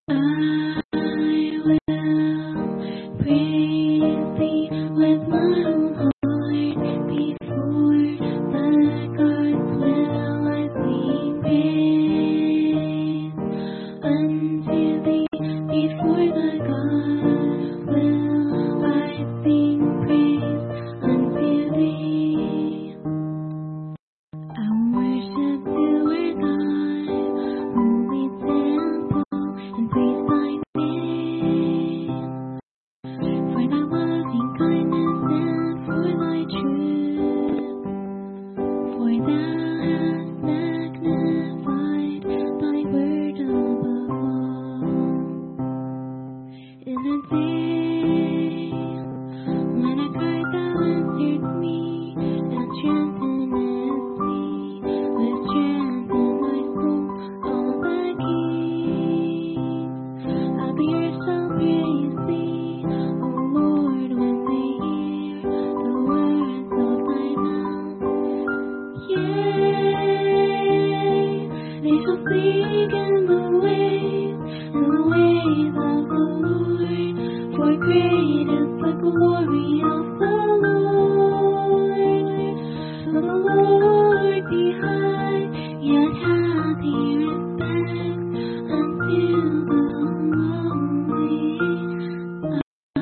I will praise thee with my whole heart. Before the gods will I sing praise unto thee. Before the gods will I sing praise unto thee. I worship you, our God, holy temple, and praise thy name. For thy loving kindness and for thy truth, for thou hast magnified thy word above all. In the day when I cried, thou answered me, and strengthened me with strength in my soul. All the kings of the earth shall praise thee, O Lord, when they hear the words of thy mouth. Yea, they shall sing in the ways of the Lord, for great is the glory of the Lord. Though the Lord be high, yet hath he respect unto the lowly. I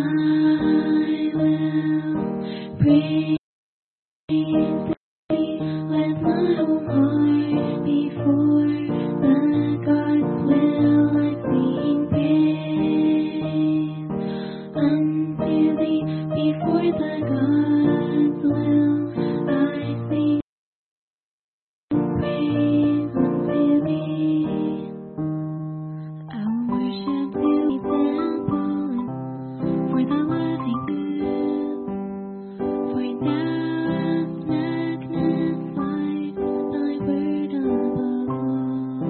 will praise thee with my whole heart. Before the gods will I sing praise unto thee. Before the gods will I sing praise unto thee. I will worship thee, temple, for thy loving good. For thou hast magnified thy word above all.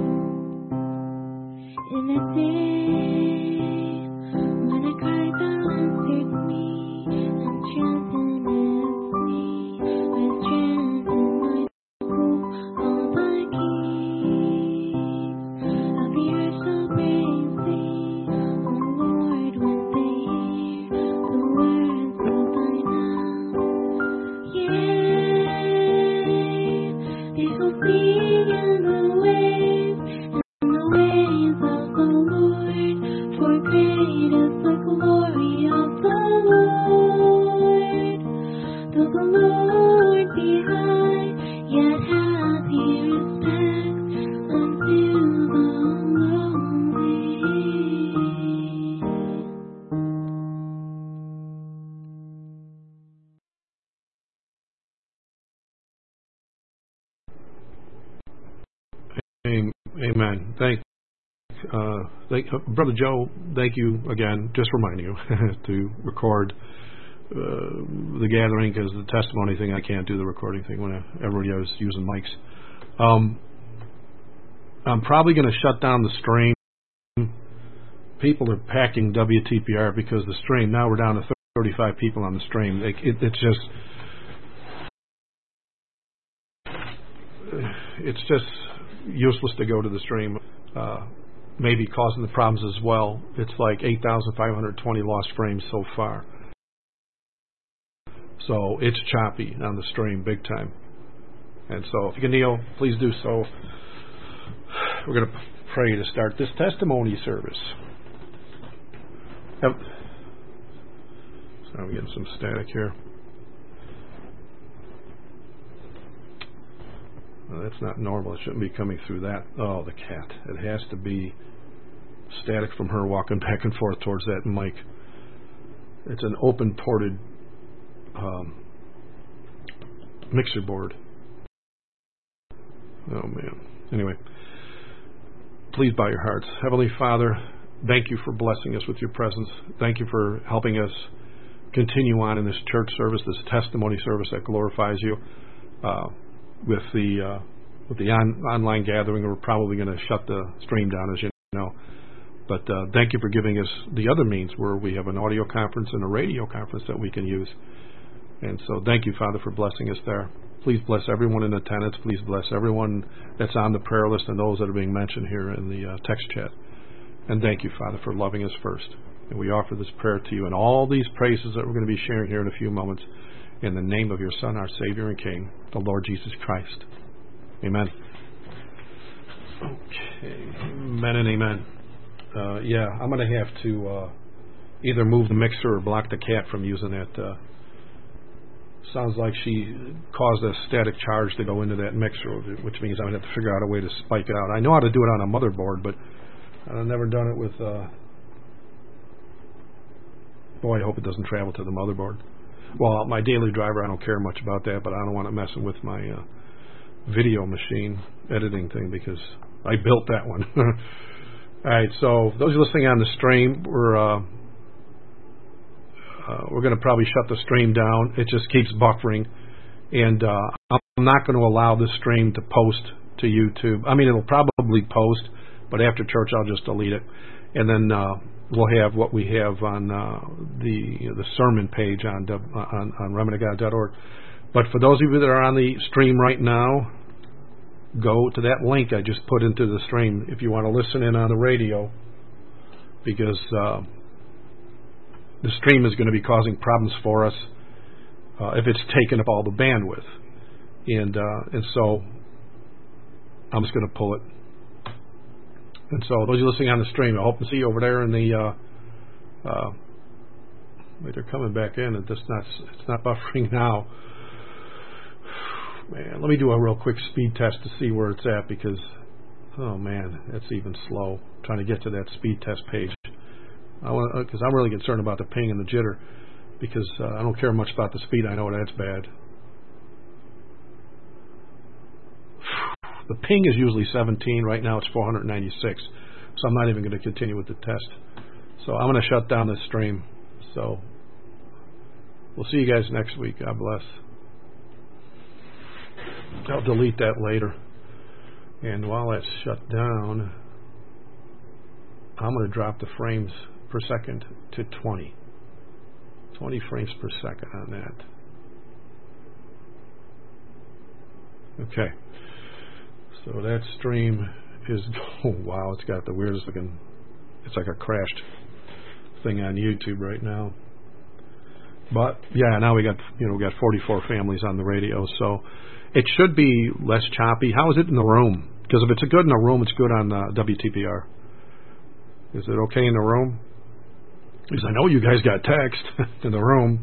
In the day when I cried, thou answered me, and strengthened me with strength in my soul. All the kings of the earth shall praise thee, O Lord, when they hear the words of thy mouth. Yea, they shall sing in the ways of the Lord, for great is the glory of the Lord. Though the Lord be high, yet hath he respect unto the lowly. Amen. Brother Joe, thank you again. Just reminding you to record the gathering, because the testimony thing, I can't do the recording thing when everybody is using mics. I'm probably going to shut down the stream. People are packing WTPR because the stream, now we're down to 35 people on the stream. It's just useless to go to the stream. Maybe causing the problems as well. It's like 8,520 lost frames so far. So it's choppy on the stream big time. And so if you can kneel, please do so. We're going to pray to start this testimony service. So I'm getting some static here. No, that's not normal. It shouldn't be coming through that. Oh, the cat. It has to be static from her walking back and forth towards that mic. It's an open ported mixer board. Oh man. Anyway, please bow your hearts. Heavenly Father, thank you for blessing us with your presence. Thank you for helping us continue on in this church service, this testimony service that glorifies you. With the online gathering, we're probably going to shut the stream down, as you know. But thank you for giving us the other means where we have an audio conference and a radio conference that we can use. And so thank you, Father, for blessing us there. Please bless everyone in attendance. Please bless everyone that's on the prayer list and those that are being mentioned here in the text chat. And thank you, Father, for loving us first. And we offer this prayer to you and all these praises that we're going to be sharing here in a few moments in the name of your Son, our Savior and King, the Lord Jesus Christ. Amen. Okay. Amen and amen. I'm going to have to either move the mixer or block the cat from using that. Sounds like she caused a static charge to go into that mixer, which means I'm going to have to figure out a way to spike it out. I know how to do it on a motherboard, but I've never done it with... I hope it doesn't travel to the motherboard. Well, my daily driver, I don't care much about that, but I don't want it messing with my video machine editing thing because I built that one. All right, so those listening on the stream, we're going to probably shut the stream down. It just keeps buffering, and I'm not going to allow this stream to post to YouTube. I mean, it'll probably post, but after church, I'll just delete it, and then we'll have what we have on the sermon page on remnantofgod.org. But for those of you that are on the stream right now, go to that link I just put into the stream if you want to listen in on the radio, because the stream is going to be causing problems for us if it's taken up all the bandwidth. And so I'm just going to pull it. And so those of you listening on the stream, I hope to see you over there in the wait, they're coming back in, and it's not buffering now. Man, let me do a real quick speed test to see where it's at, because oh man, that's even slow trying to get to that speed test page. Because I'm really concerned about the ping and the jitter, because I don't care much about the speed. I know that's bad. The ping is usually 17. Right now it's 496. So I'm not even going to continue with the test. So I'm going to shut down this stream. So we'll see you guys next week. God bless. I'll delete that later. And while that's shut down, I'm going to drop the frames per second to 20. 20 frames per second on that. Okay. So that stream is, oh wow, it's got the weirdest looking, it's like a crashed thing on YouTube right now. But yeah, now we got 44 families on the radio, so it should be less choppy. How is it in the room? Because if it's good in the room, it's good on WTPR. Is it okay in the room? Because I know you guys got text in the room.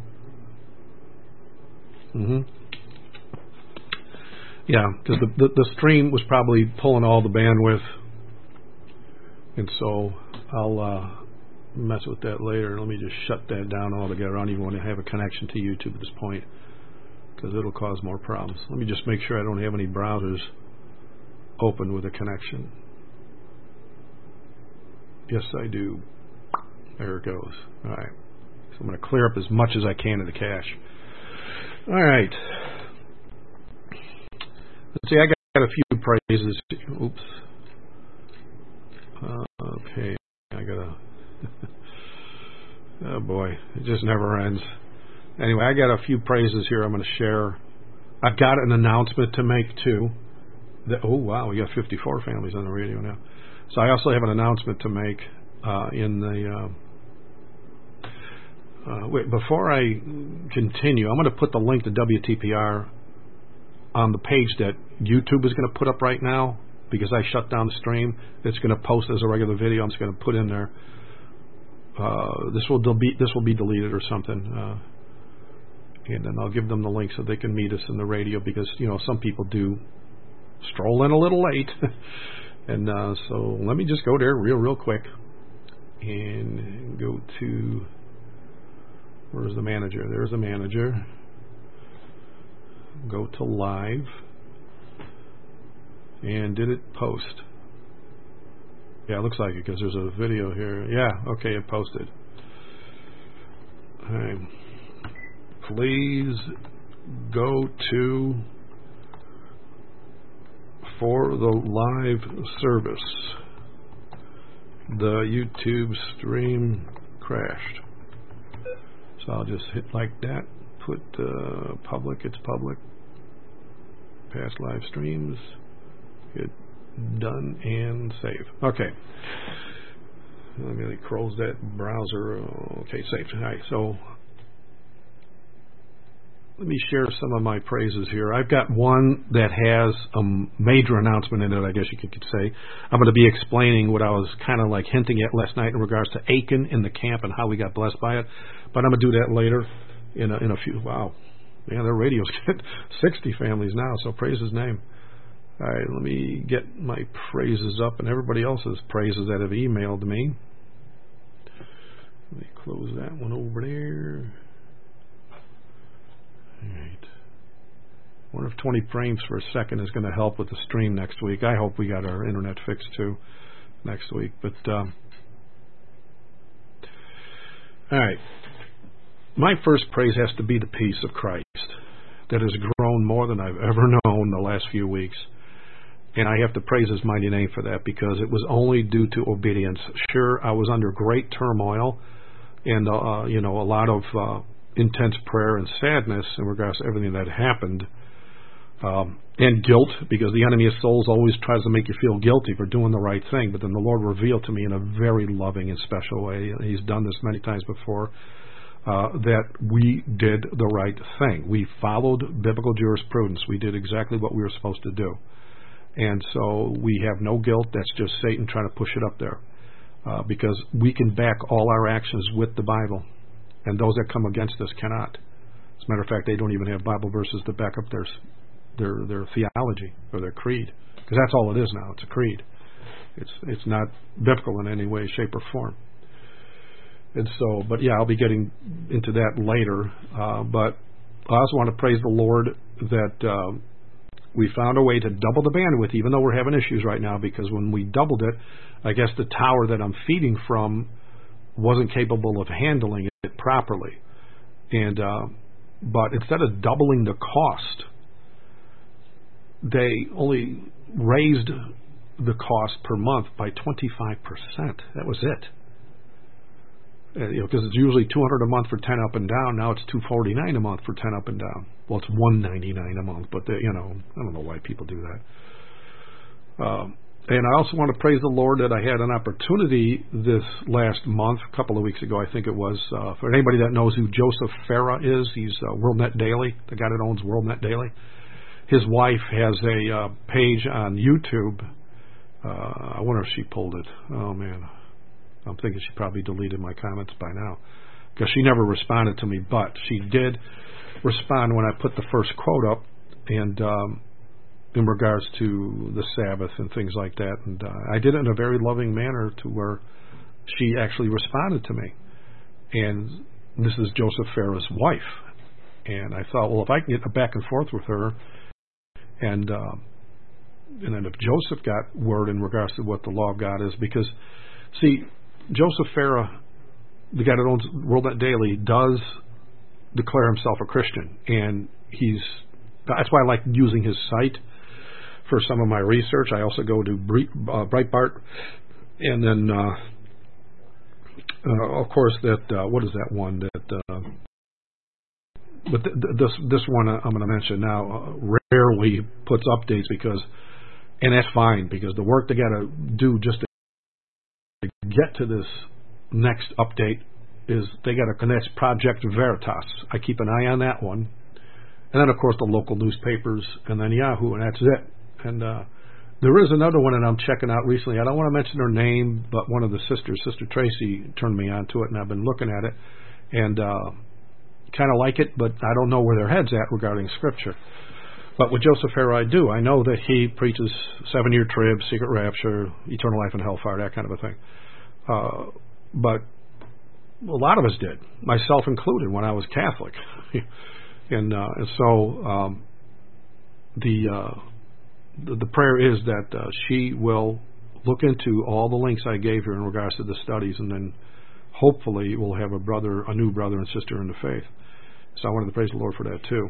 Yeah, because the stream was probably pulling all the bandwidth, and so I'll mess with that later. Let me just shut that down altogether. I don't even want to have a connection to YouTube at this point, because it'll cause more problems. Let me just make sure I don't have any browsers open with a connection. Yes, I do. There it goes. All right. So I'm going to clear up as much as I can of the cache. All right. Let's see, I got a few praises. Oops. Okay. I got a... oh, boy. It just never ends. Anyway, I got a few praises here I'm going to share. I've got an announcement to make, too. Oh, wow. We got 54 families on the radio now. So I also have an announcement to make in the... wait, before I continue, I'm going to put the link to WTPR on the page that YouTube is going to put up right now, because I shut down the stream. It's going to post as a regular video. I'm just going to put in there. This will be deleted or something, and then I'll give them the link so they can meet us in the radio, because some people do stroll in a little late, and so let me just go there real quick and go to, where's the manager? There's the manager. Go to live. And did it post? Yeah, it looks like it, because there's a video here. Yeah, okay, it posted. All right. Please go to, for the live service, the YouTube stream crashed. So I'll just hit like that. Put public, it's public. Past live streams. Hit done and save. Okay. Let me close that browser. Okay, saved. All right, so let me share some of my praises here. I've got one that has a major announcement in it, I guess you could say. I'm going to be explaining what I was kind of like hinting at last night in regards to Aiken in the camp and how we got blessed by it. But I'm going to do that later in a few. Wow. Yeah, their radios get 60 families now, so praise his name. All right, let me get my praises up and everybody else's praises that have emailed me. Let me close that one over there. All right. I wonder if 20 frames per second is going to help with the stream next week. I hope we got our internet fixed too next week. But all right. My first praise has to be the peace of Christ that has grown more than I've ever known the last few weeks. And I have to praise his mighty name for that because it was only due to obedience. Sure, I was under great turmoil and, a lot of intense prayer and sadness in regards to everything that happened. And guilt, because the enemy of souls always tries to make you feel guilty for doing the right thing. But then the Lord revealed to me in a very loving and special way, he's done this many times before, that we did the right thing. We followed biblical jurisprudence. We did exactly what we were supposed to do. And so we have no guilt. That's just Satan trying to push it up there. Because we can back all our actions with the Bible. And those that come against us cannot. As a matter of fact, they don't even have Bible verses to back up their theology or their creed. Because that's all it is now. It's a creed. It's not biblical in any way, shape, or form. And so, but yeah, I'll be getting into that later. But I also want to praise the Lord that we found a way to double the bandwidth, even though we're having issues right now, because when we doubled it, I guess the tower that I'm feeding from wasn't capable of handling it properly. And but instead of doubling the cost, they only raised the cost per month by 25%. That was it. Because it's usually $200 a month for 10 up and down. Now it's $249 a month for 10 up and down. Well, it's $199 a month, but I don't know why people do that. And I also want to praise the Lord that I had an opportunity this last month, a couple of weeks ago, I think it was, for anybody that knows who Joseph Farah is. He's WorldNet Daily, the guy that owns WorldNet Daily. His wife has a page on YouTube. I wonder if she pulled it. Oh, man. I'm thinking she probably deleted my comments by now because she never responded to me, but she did respond when I put the first quote up and in regards to the Sabbath and things like that. And I did it in a very loving manner to where she actually responded to me. And this is Joseph Farah's wife. And I thought, well, if I can get a back and forth with her and then if Joseph got word in regards to what the law of God is, because, see, Joseph Farah, the guy that owns WorldNet Daily, does declare himself a Christian, and that's why I like using his site for some of my research. I also go to Breitbart, and then of course that what is that one that but this one I'm going to mention now rarely puts updates and that's fine, because the work they got to do just to get to this next update is they got to connect Project Veritas. I keep an eye on that one. And then, of course, the local newspapers, and then Yahoo, and that's it. And there is another one that I'm checking out recently. I don't want to mention her name, but one of the sisters, Sister Tracy, turned me on to it, and I've been looking at it and kind of like it, but I don't know where their head's at regarding Scripture. But with Joseph Farah, I do. I know that he preaches 7-year trib, secret rapture, eternal life and hellfire, that kind of a thing. But a lot of us did, myself included, when I was Catholic. And so the prayer is that she will look into all the links I gave her in regards to the studies, and then hopefully we'll have a new brother and sister in the faith. So I wanted to praise the Lord for that too.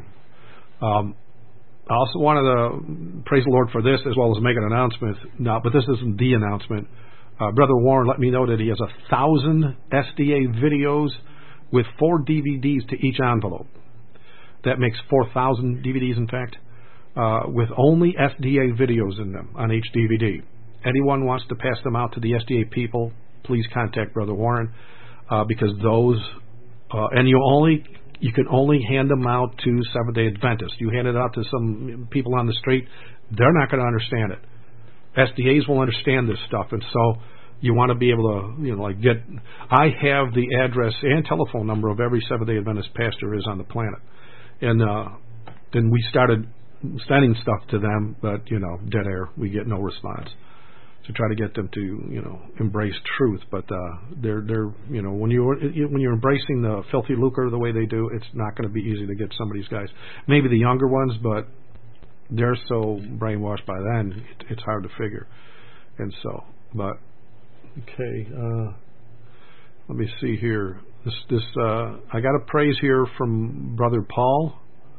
I also wanted to praise the Lord for this, as well as make an announcement. Now, but this isn't the announcement. Brother Warren let me know that he has 1,000 SDA videos with 4 DVDs to each envelope. That makes 4,000 DVDs, in fact, with only SDA videos in them on each DVD. Anyone wants to pass them out to the SDA people, please contact Brother Warren, because those, and you can only hand them out to Seventh-day Adventists. You hand it out to some people on the street, they're not going to understand it. SDAs will understand this stuff, and so you want to be able to, I have the address and telephone number of every Seventh-day Adventist pastor is on the planet. And then we started sending stuff to them, but, dead air. We get no response. To try to get them to, embrace truth. But they're when you're embracing the filthy lucre the way they do, it's not going to be easy to get some of these guys. Maybe the younger ones, but they're so brainwashed by then, it's hard to figure. And so, but okay, let me see here. This I got a praise here from Brother Paul.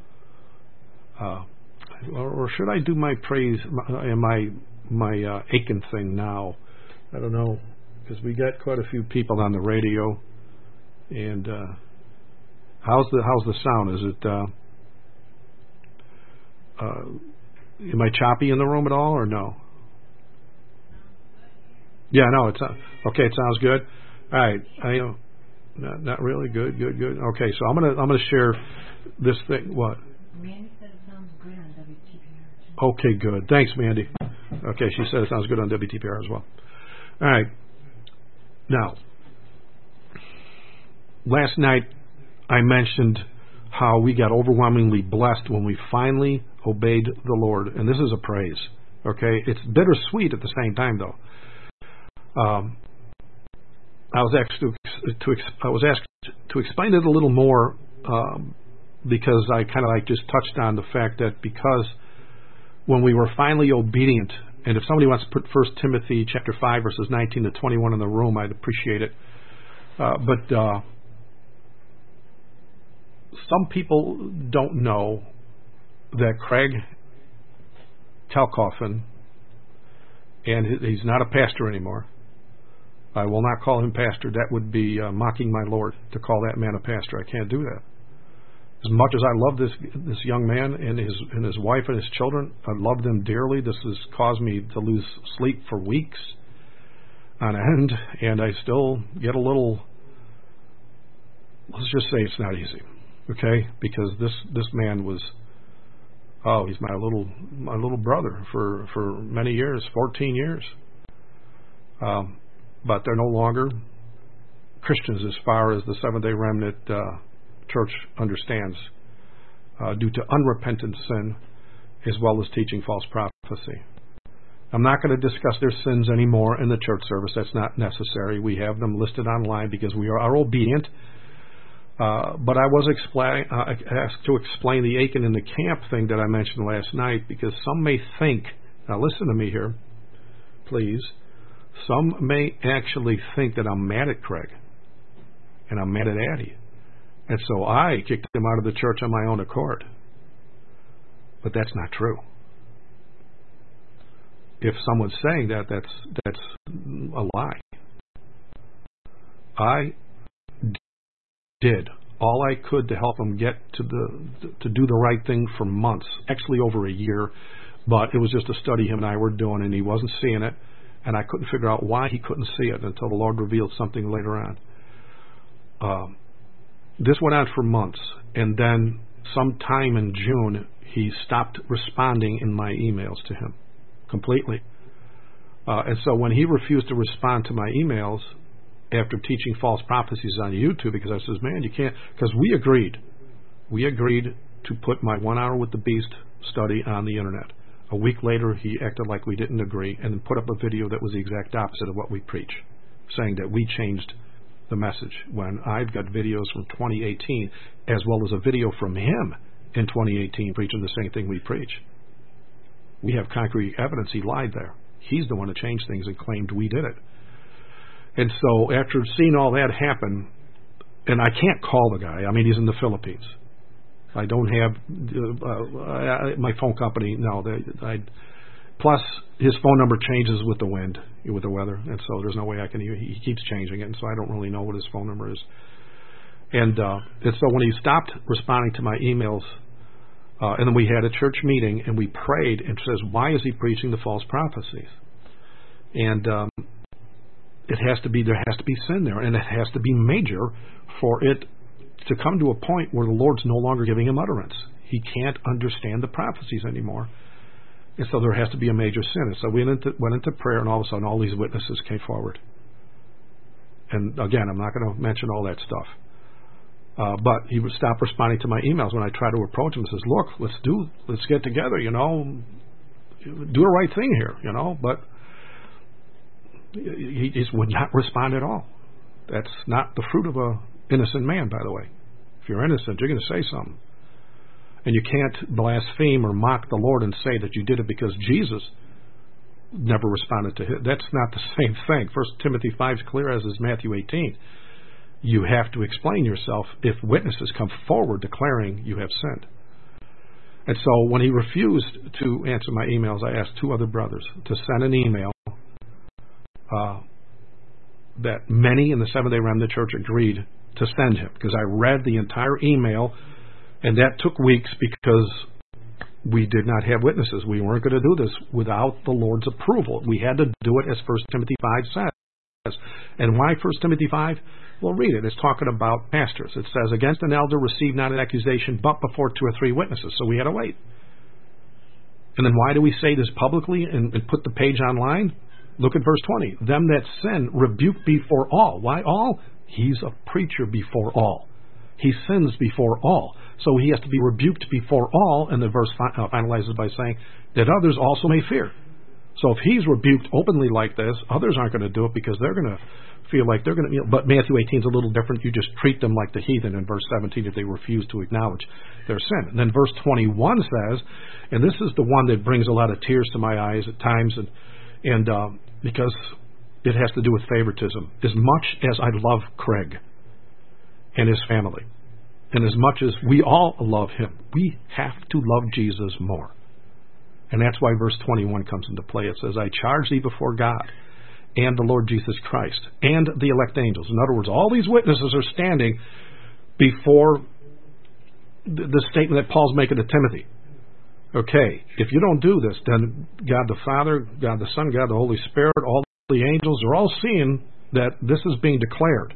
Or should I do my praise and my Aiken thing now? I don't know, because we got quite a few people on the radio. And how's the sound? Is it am I choppy in the room at all, or no? Yeah, no, it's okay. It sounds good. All right, not really good. Okay, so I'm gonna share this thing. What? Mandy said it sounds good on WTPR. Okay, good. Thanks, Mandy. Okay, she said it sounds good on WTPR as well. All right. Now, last night I mentioned how we got overwhelmingly blessed when we finally obeyed the Lord, and this is a praise. Okay, it's bittersweet at the same time, though. I was asked to explain it a little more because I kind of just touched on the fact that because when we were finally obedient, and if somebody wants to put 1 Timothy chapter 5 verses 19 to 21 in the room, I'd appreciate it. But some people don't know that Craig Kalkofen, and he's not a pastor anymore. I will not call him pastor. That would be mocking my Lord to call that man a pastor. I can't do that. As much as I love this young man and his wife and his children, I love them dearly. This has caused me to lose sleep for weeks on end, and I still get a little. Let's just say it's not easy, okay? Because this man was, he's my little brother for many years, 14 years. But they're no longer Christians as far as the Seventh-day Remnant Church understands, due to unrepentant sin as well as teaching false prophecy. I'm not going to discuss their sins anymore in the church service. That's not necessary. We have them listed online because we are obedient. But I was asked to explain the Aiken in the camp thing that I mentioned last night, because some may think, now listen to me here, please, some may actually think that I'm mad at Craig and I'm mad at Addie. And so I kicked him out of the church on my own accord. But that's not true. If someone's saying that, that's a lie. I did all I could to help him get to do the right thing for months, actually over a year, but it was just a study him and I were doing, and he wasn't seeing it, and I couldn't figure out why he couldn't see it until the Lord revealed something later on. This went on for months, and then sometime in June, he stopped responding in my emails to him completely. And so when he refused to respond to my emails after teaching false prophecies on YouTube, because I says, man, you can't, because we agreed to put my 1 Hour with the Beast study on the internet. A week later, he acted like we didn't agree and then put up a video that was the exact opposite of what we preach, saying that we changed the message, when I've got videos from 2018 as well as a video from him in 2018 preaching the same thing we preach. We have concrete evidence he lied there. He's the one that changed things and claimed we did it. And so after seeing all that happen, and I can't call the guy. I mean, he's in the Philippines. I don't have my phone company. No, plus his phone number changes with the wind, with the weather, and so there's no way I can. He keeps changing it, and so I don't really know what his phone number is. And so when he stopped responding to my emails, and then we had a church meeting and we prayed and says, why is he preaching the false prophecies? And there has to be sin there, and it has to be major for it to come to a point where the Lord's no longer giving him utterance. He can't understand the prophecies anymore. And so there has to be a major sin. And so we went into prayer, and all of a sudden all these witnesses came forward. And again, I'm not going to mention all that stuff. But he would stop responding to my emails when I try to approach him and says, look, let's get together, do the right thing here, But he just would not respond at all. That's not the fruit of an innocent man, by the way. If you're innocent, you're going to say something. And you can't blaspheme or mock the Lord and say that you did it because Jesus never responded to him. That's not the same thing. 1 Timothy 5 is clear, as is Matthew 18. You have to explain yourself if witnesses come forward declaring you have sinned. And so when he refused to answer my emails, I asked two other brothers to send an email that many in the Seventh-day Remnant Church agreed to send him, because I read the entire email, and that took weeks because we did not have witnesses. We weren't going to do this without the Lord's approval. We had to do it as 1 Timothy 5 says. And why 1 Timothy 5? Well, read it. It's talking about pastors. It says, against an elder receive not an accusation, but before 2 or 3 witnesses. So we had to wait. And then why do we say this publicly and put the page online? Look at verse 20. Them that sin rebuke before all. Why all? He's a preacher before all. He sins before all. So he has to be rebuked before all, and the verse finalizes by saying that others also may fear. So if he's rebuked openly like this, others aren't going to do it because they're going to feel like they're going to... but Matthew 18 is a little different. You just treat them like the heathen in verse 17 if they refuse to acknowledge their sin. And then verse 21 says, and this is the one that brings a lot of tears to my eyes at times, and because it has to do with favoritism. As much as I love Craig and his family, and as much as we all love him, we have to love Jesus more. And that's why verse 21 comes into play. It says, I charge thee before God and the Lord Jesus Christ and the elect angels. In other words, all these witnesses are standing before the statement that Paul's making to Timothy. Okay, if you don't do this, then God the Father, God the Son, God the Holy Spirit, all the angels are all seeing that this is being declared.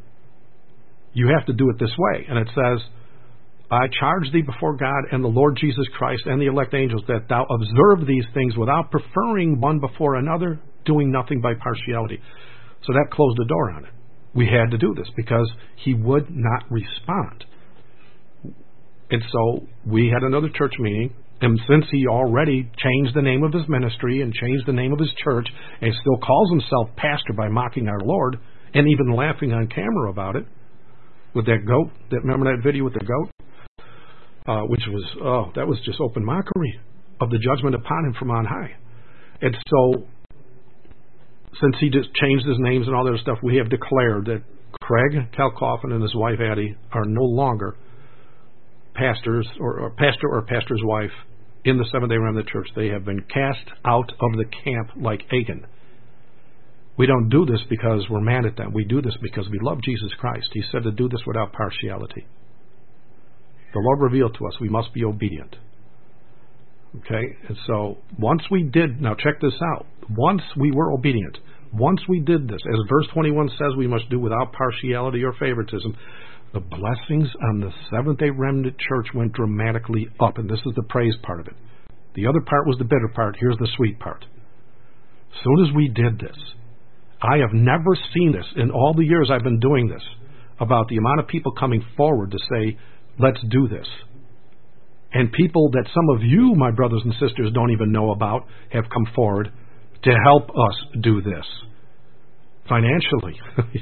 You have to do it this way. And it says, I charge thee before God and the Lord Jesus Christ and the elect angels that thou observe these things without preferring one before another, doing nothing by partiality. So that closed the door on it. We had to do this because he would not respond. And so we had another church meeting, and since he already changed the name of his ministry and changed the name of his church and still calls himself pastor by mocking our Lord and even laughing on camera about it, with that goat, remember that video with the goat? Which was, that was just open mockery of the judgment upon him from on high. And so, since he just changed his names and all that other stuff, we have declared that Craig Kalkofen and his wife Addie are no longer pastors or pastor or pastor's wife in the Seventh-day Remnant Church. They have been cast out of the camp like Achan. We don't do this because we're mad at them. We do this because we love Jesus Christ. He said to do this without partiality. The Lord revealed to us we must be obedient. Okay? And so once we did, now check this out. Once we were obedient, once we did this, as verse 21 says we must do without partiality or favoritism, the blessings on the Seventh-day Remnant Church went dramatically up. And this is the praise part of it. The other part was the bitter part. Here's the sweet part. As soon as we did this, I have never seen this in all the years I've been doing this, about the amount of people coming forward to say, let's do this. And people that some of you, my brothers and sisters, don't even know about have come forward to help us do this financially.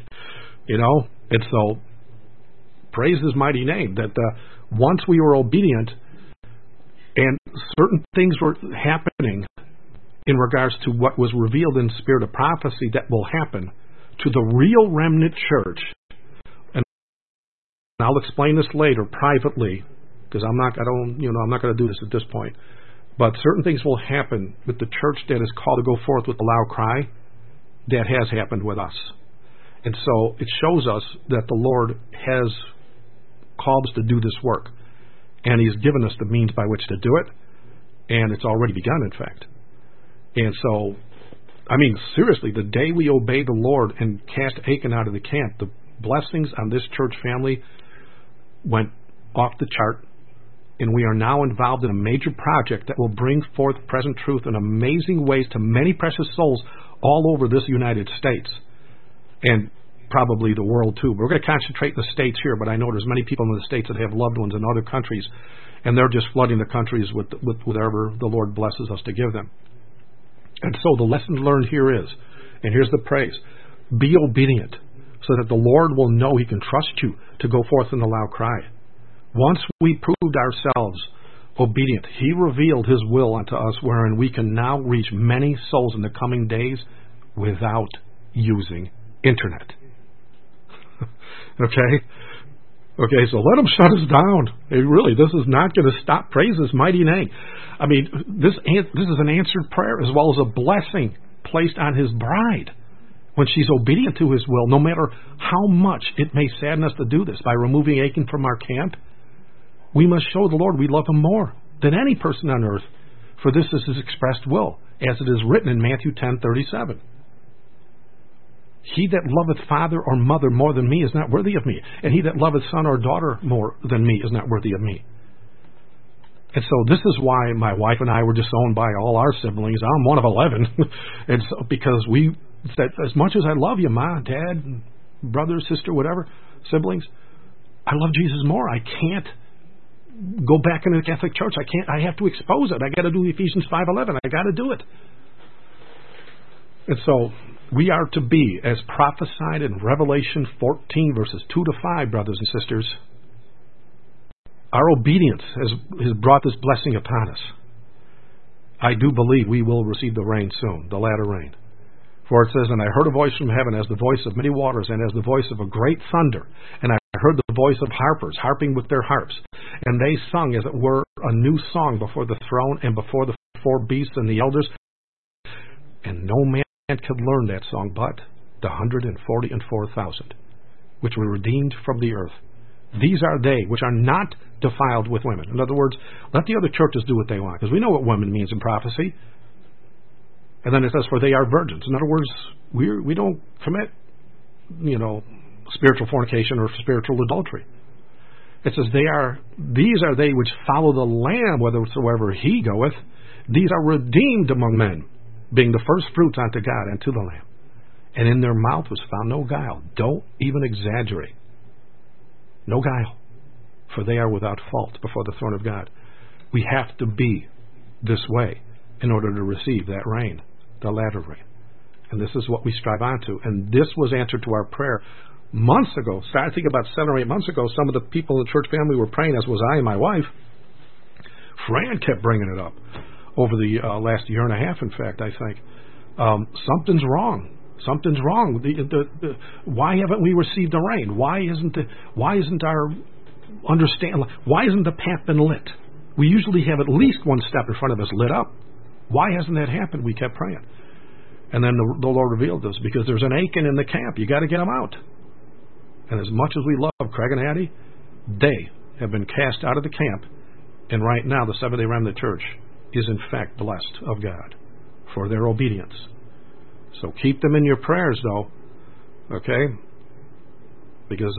And so praise his mighty name that once we were obedient and certain things were happening in regards to what was revealed in spirit of prophecy that will happen to the real remnant church. And I'll explain this later privately, because I'm not going to do this at this point. But certain things will happen with the church that is called to go forth with a loud cry. That has happened with us. And so it shows us that the Lord has called us to do this work. And he's given us the means by which to do it. And it's already begun, in fact. And so I mean, seriously, the day we obeyed the Lord and cast Achan out of the camp, the blessings on this church family went off the chart, and we are now involved in a major project that will bring forth present truth in amazing ways to many precious souls all over this United States, and probably the world too. We're going to concentrate in the States here, but I know there's many people in the States that have loved ones in other countries, and they're just flooding the countries with whatever the Lord blesses us to give them. And so the lesson learned here is, and here's the praise, be obedient so that the Lord will know He can trust you to go forth in the loud cry. Once we proved ourselves obedient, He revealed His will unto us, wherein we can now reach many souls in the coming days without using internet. Okay, so let Him shut us down. Hey, really, this is not going to stop. Praise His mighty name. I mean, this is an answered prayer as well as a blessing placed on His bride when she's obedient to His will, no matter how much it may sadden us to do this. By removing Achan from our camp, we must show the Lord we love Him more than any person on earth, for this is His expressed will, as it is written in Matthew 10:37. He that loveth father or mother more than me is not worthy of me, and he that loveth son or daughter more than me is not worthy of me. And so this is why my wife and I were disowned by all our siblings. I'm one of 11. And so because we said, as much as I love you, Ma, Dad, brother, sister, whatever, siblings, I love Jesus more. I can't go back into the Catholic Church. I have to expose it. I got to do Ephesians 5:11. I got to do it. And so we are to be, as prophesied in Revelation 14, verses 2 to 5, brothers and sisters. Our obedience has brought this blessing upon us. I do believe we will receive the rain soon, the latter rain. For it says, and I heard a voice from heaven as the voice of many waters, and as the voice of a great thunder. And I heard the voice of harpers, harping with their harps. And they sung, as it were, a new song before the throne and before the four beasts and the elders. And no man could learn that song but the 144,000, which were redeemed from the earth. These are they which are not defiled with women. In other words, let the other churches do what they want, because we know what women means in prophecy. And then it says, for they are virgins. In other words, we don't commit, spiritual fornication or spiritual adultery. It says, these are they which follow the Lamb whithersoever He goeth. These are redeemed among men, being the first fruits unto God and to the Lamb. And in their mouth was found no guile. Don't even exaggerate. No guile. For they are without fault before the throne of God. We have to be this way in order to receive that rain, the latter rain. And this is what we strive on to. And this was answered to our prayer months ago. I think about 7 or 8 months ago, some of the people in the church family were praying, as was I and my wife. Fran kept bringing it up over the last year and a half, in fact, I think. Something's wrong. Something's wrong. Why haven't we received the rain? Why isn't the path been lit? We usually have at least one step in front of us lit up. Why hasn't that happened? We kept praying. And then the Lord revealed this, because there's an Achan in the camp. You got to get them out. And as much as we love Craig and Hattie, they have been cast out of the camp. And right now, the Seventh-day Remnant Church is in fact blessed of God for their obedience. So keep them in your prayers, though, okay? Because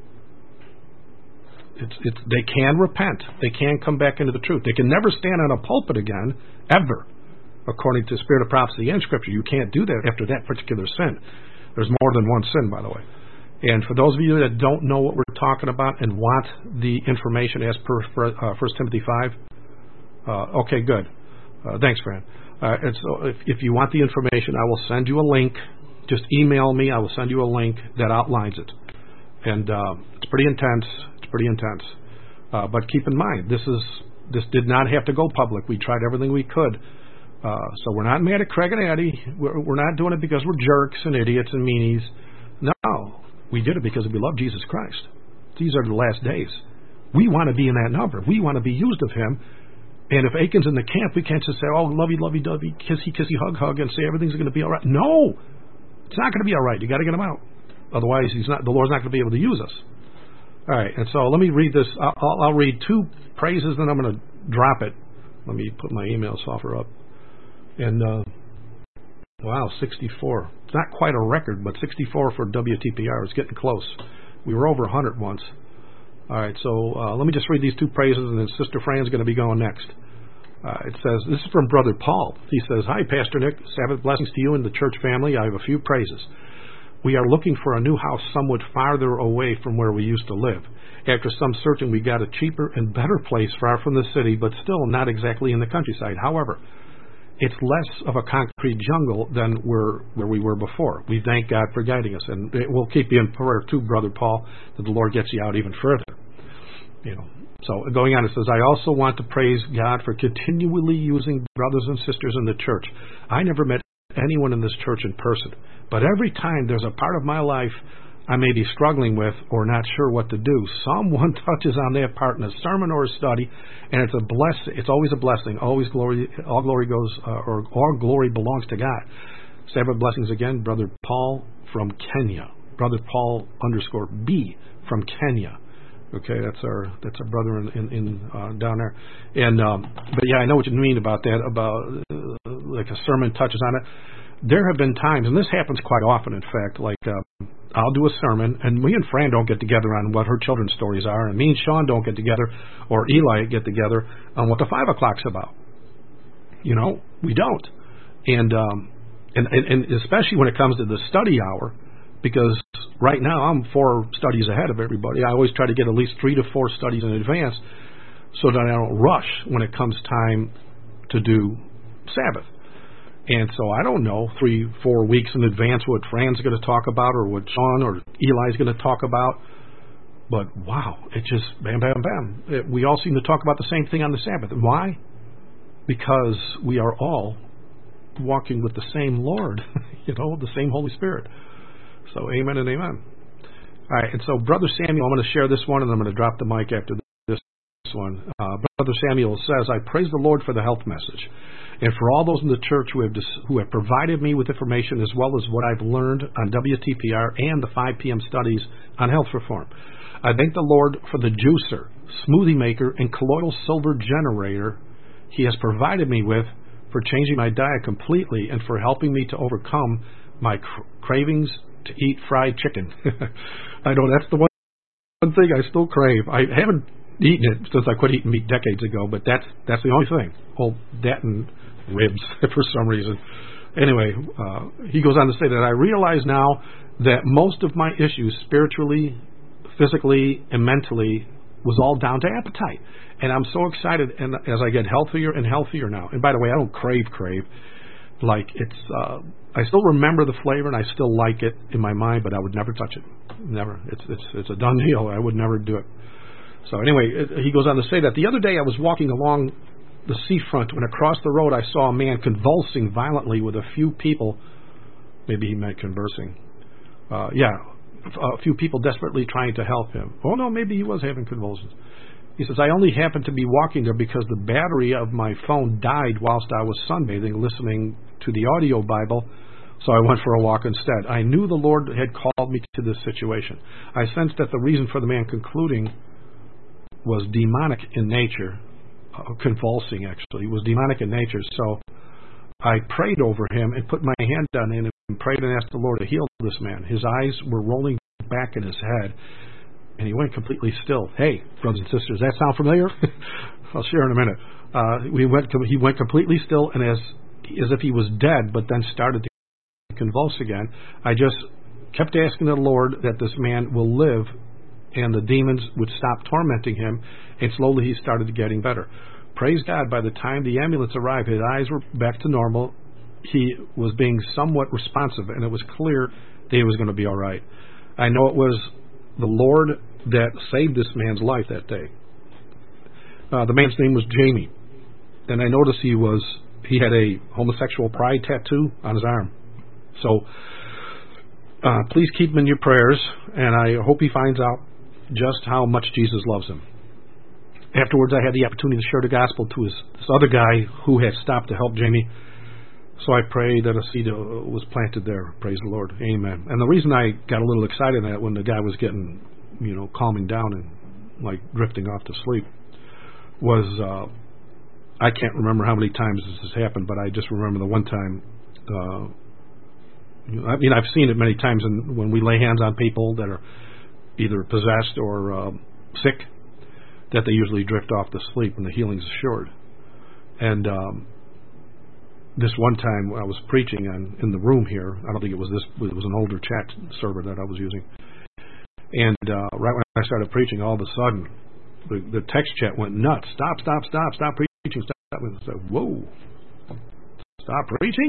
they can repent. They can come back into the truth. They can never stand on a pulpit again, ever, according to Spirit of Prophecy and Scripture. You can't do that after that particular sin. There's more than one sin, by the way. And for those of you that don't know what we're talking about and want the information as per 1 Timothy 5, okay, good. Thanks, Fran. And so if you want the information, I will send you a link. Just email me. I will send you a link that outlines it. And it's pretty intense. But keep in mind, this did not have to go public. We tried everything we could. So we're not mad at Craig and Addie. We're not doing it because we're jerks and idiots and meanies. No, we did it because we love Jesus Christ. These are the last days. We want to be in that number. We want to be used of Him. And if Achan's in the camp, we can't just say, oh, lovey, dovey, kissy, hug, and say everything's going to be all right. No, it's not going to be all right. You got to get him out. Otherwise, the Lord's not going to be able to use us. All right, and so let me read this. I'll read 2 praises, then I'm going to drop it. Let me put my email software up. And Wow, 64. It's not quite a record, but 64 for WTPR is getting close. We were over 100 once. All right, so let me just read these two praises, and then Sister Fran's going to be going next. It says, this is from Brother Paul. He says, "Hi, Pastor Nick. Sabbath blessings to you and the church family. I have a few praises. We are looking for a new house somewhat farther away from where we used to live. After some searching, we got a cheaper and better place far from the city, but still not exactly in the countryside. However, it's less of a concrete jungle than where we were before. We thank God for guiding us, and we'll keep you in prayer too, Brother Paul, that the Lord gets you out even further." So going on, it says, "I also want to praise God for continually using brothers and sisters in the church. I never met anyone in this church in person, but every time there's a part of my life I may be struggling with or not sure what to do, someone touches on that part in a sermon or a study, and it's a blessing. It's always a blessing. Always glory. All glory goes, or all glory belongs to God." Sabbath blessings again, Brother Paul from Kenya. Brother Paul _B from Kenya. Okay, that's our brother in down there. And but yeah, I know what you mean about that. About like a sermon touches on it. There have been times, and this happens quite often, in fact, like I'll do a sermon, and me and Fran don't get together on what her children's stories are, and me and Sean don't get together, or Eli get together on what the 5 o'clock's about. We don't. And especially when it comes to the study hour, because right now I'm 4 studies ahead of everybody. I always try to get at least 3 to 4 studies in advance so that I don't rush when it comes time to do Sabbath. And so I don't know 3-4 weeks in advance what Fran's going to talk about or what Sean or Eli's going to talk about. But wow, it just bam, bam, bam. We all seem to talk about the same thing on the Sabbath. And why? Because we are all walking with the same Lord, the same Holy Spirit. So amen and amen. All right, and so Brother Samuel, I'm going to share this one, and I'm going to drop the mic after this one. Brother Samuel says, "I praise the Lord for the health message, and for all those in the church who have provided me with information as well as what I've learned on WTPR and the 5 p.m. studies on health reform. I thank the Lord for the juicer, smoothie maker, and colloidal silver generator He has provided me with, for changing my diet completely, and for helping me to overcome my cravings to eat fried chicken." I know that's the one thing I still crave. I haven't eaten it since I quit eating meat decades ago, but that's the only thing. Well, that and ribs for some reason. Anyway, he goes on to say that I realize now that most of my issues spiritually, physically, and mentally was all down to appetite. And I'm so excited, and as I get healthier and healthier now. And by the way, I don't crave. Like it's, I still remember the flavor and I still like it in my mind, but I would never touch it. Never. It's a done deal. I would never do it. So anyway, he goes on to say that the other day I was walking along the seafront when across the road I saw a man convulsing violently with a few people. Maybe he meant conversing. A few people desperately trying to help him. Oh no, maybe he was having convulsions. He says, "I only happened to be walking there because the battery of my phone died whilst I was sunbathing, listening to the audio Bible, so I went for a walk instead. I knew the Lord had called me to this situation. I sensed that the reason for the man concluding was demonic in nature, convulsing actually, was demonic in nature, so I prayed over him and put my hand on him and prayed and asked the Lord to heal this man. His eyes were rolling back in his head, and he went completely still." Hey, brothers and sisters, that sound familiar? I'll share in a minute. He went completely still, and as if he was dead, but then started to convulse again. I just kept asking the Lord that this man will live and the demons would stop tormenting him, and slowly he started getting better. Praise God, by the time the ambulance arrived, his eyes were back to normal. He was being somewhat responsive, and it was clear that he was going to be all right. I know it was the Lord that saved this man's life that day. The man's name was Jamie, and I noticed he had a homosexual pride tattoo on his arm. So please keep him in your prayers, and I hope he finds out just how much Jesus loves him. Afterwards, I had the opportunity to share the gospel to this other guy who had stopped to help Jamie. So I pray that a seed was planted there. Praise the Lord. Amen. And the reason I got a little excited at when the guy was getting, calming down and like drifting off to sleep was, I can't remember how many times this has happened, but I just remember the one time I mean, I've seen it many times when we lay hands on people that are either possessed or sick, that they usually drift off to sleep and the healing's assured. And this one time I was preaching in the room here. I don't think it was this. It was an older chat server that I was using. And right when I started preaching, all of a sudden, the text chat went nuts. Stop preaching. Stop. And I said, whoa. Stop preaching?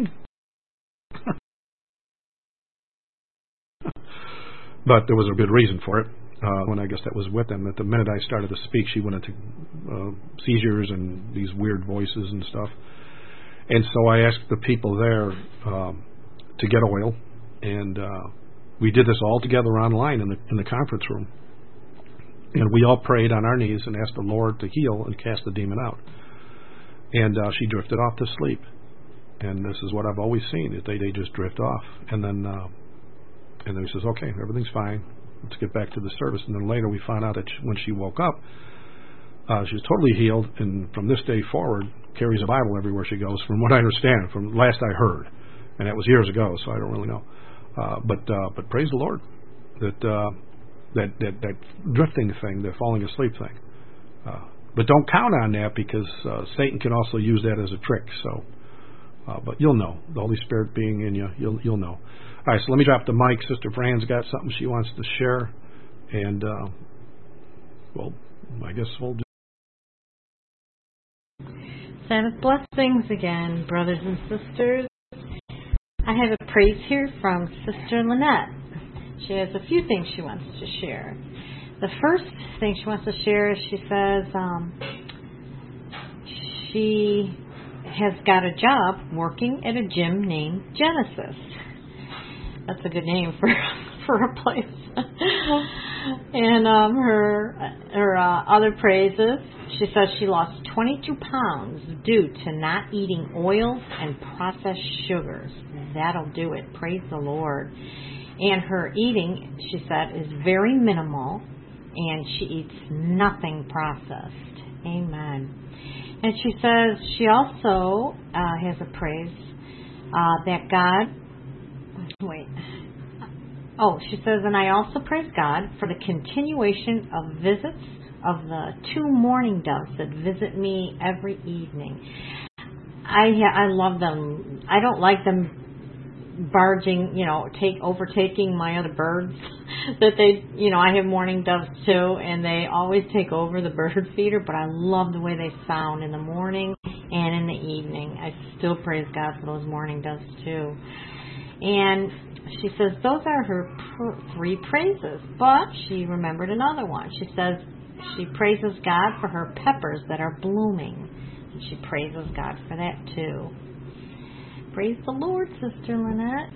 But there was a good reason for it. When I guess that was with them. At the minute I started to speak, she went into seizures and these weird voices and stuff. And so I asked the people there to get oil, and we did this all together online in the conference room. And we all prayed on our knees and asked the Lord to heal and cast the demon out. And she drifted off to sleep. And this is what I've always seen, is they just drift off. And then he says, okay, everything's fine. Let's get back to the service. And then later we found out that when she woke up, she was totally healed, and from this day forward carries a Bible everywhere she goes, from what I understand, from last I heard. And that was years ago, so I don't really know. But praise the Lord that drifting thing, the falling asleep thing. But don't count on that, because Satan can also use that as a trick. So, but you'll know, the Holy Spirit being in you, you'll know. All right, so let me drop the mic. Sister Fran's got something she wants to share, and well, I guess we'll do. Sabbath blessings again, brothers and sisters. I have a praise here from Sister Lynette. She has a few things she wants to share. The first thing she wants to share is she says she has got a job working at a gym named Genesis. That's a good name for a place. And her other praises, she says she lost 22 pounds due to not eating oils and processed sugars. That'll do it. Praise the Lord. And her eating, she said, is very minimal, and she eats nothing processed. Amen. And she says she also has a praise that God... she says, and I also praise God for the continuation of visits of the 2 mourning doves that visit me every evening. I love them. I don't like them barging, overtaking my other birds. That I have mourning doves too, and they always take over the bird feeder, but I love the way they sound in the morning and in the evening. I still praise God for those mourning doves too. And she says those are her 3 praises, but she remembered another one. She says she praises God for her peppers that are blooming, and she praises God for that too. Praise the Lord, Sister Lynette.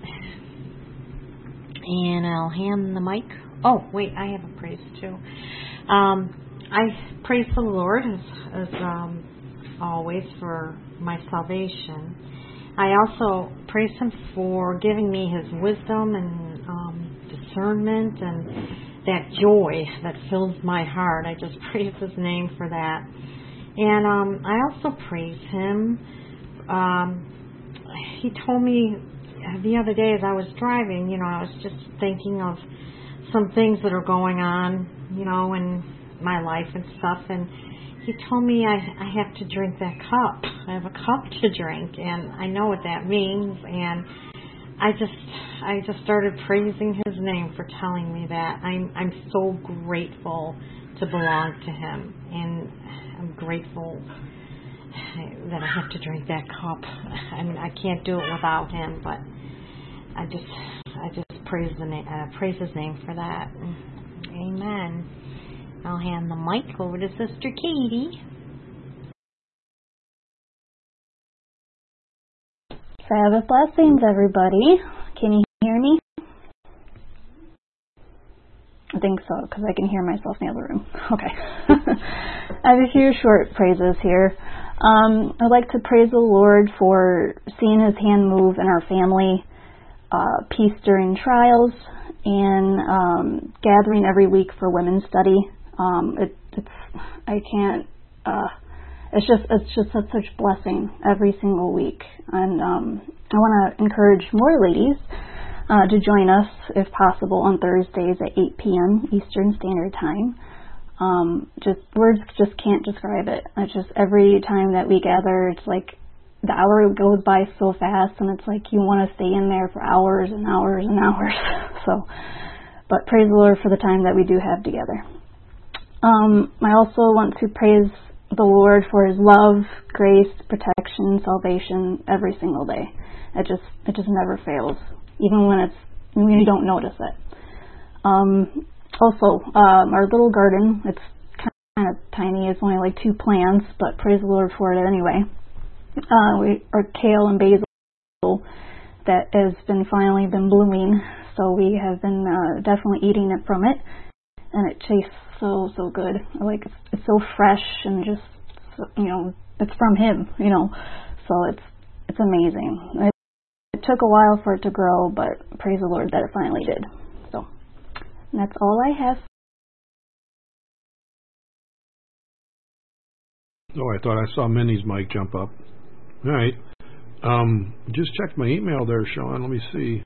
And I'll hand the mic. Oh, wait, I have a praise too. I praise the Lord as always for my salvation. I also praise Him for giving me His wisdom and discernment and that joy that fills my heart. I just praise His name for that. And I also praise Him. He told me the other day as I was driving, I was just thinking of some things that are going on, in my life and stuff, and He told me I have to drink that cup. I have a cup to drink, and I know what that means, and I just started praising His name for telling me that. I'm so grateful to belong to Him, and I'm grateful that I have to drink that cup. I mean, I can't do it without Him, but I just praise His name for that. Amen. I'll hand the mic over to Sister Katie. Sabbath blessings, everybody. Can you hear me? I think so, because I can hear myself in the other room. Okay. I have a few short praises here. I'd like to praise the Lord for seeing His hand move in our family, peace during trials, and gathering every week for women's study. I can't it's just such blessing every single week. And I want to encourage more ladies to join us, if possible, on Thursdays at 8 p.m. Eastern Standard Time. Words just can't describe it. It's just every time that we gather, it's like the hour goes by so fast, and it's like you want to stay in there for hours and hours and hours. So, but praise the Lord for the time that we do have together. I also want to praise the Lord for His love, grace, protection, salvation every single day. It just never fails, even when you don't notice it. Also, our little garden, it's kind of tiny. It's only like 2 plants, but praise the Lord for it anyway. Our kale and basil that has finally been blooming, so we have been definitely eating it from it, and it tastes so good. Like it's so fresh and just it's from Him, so it's amazing. It took a while for it to grow, but praise the Lord that it finally did. So that's all I have. Oh, I thought I saw Minnie's mic jump up. All right. Just checked my email there, Sean. Let me see.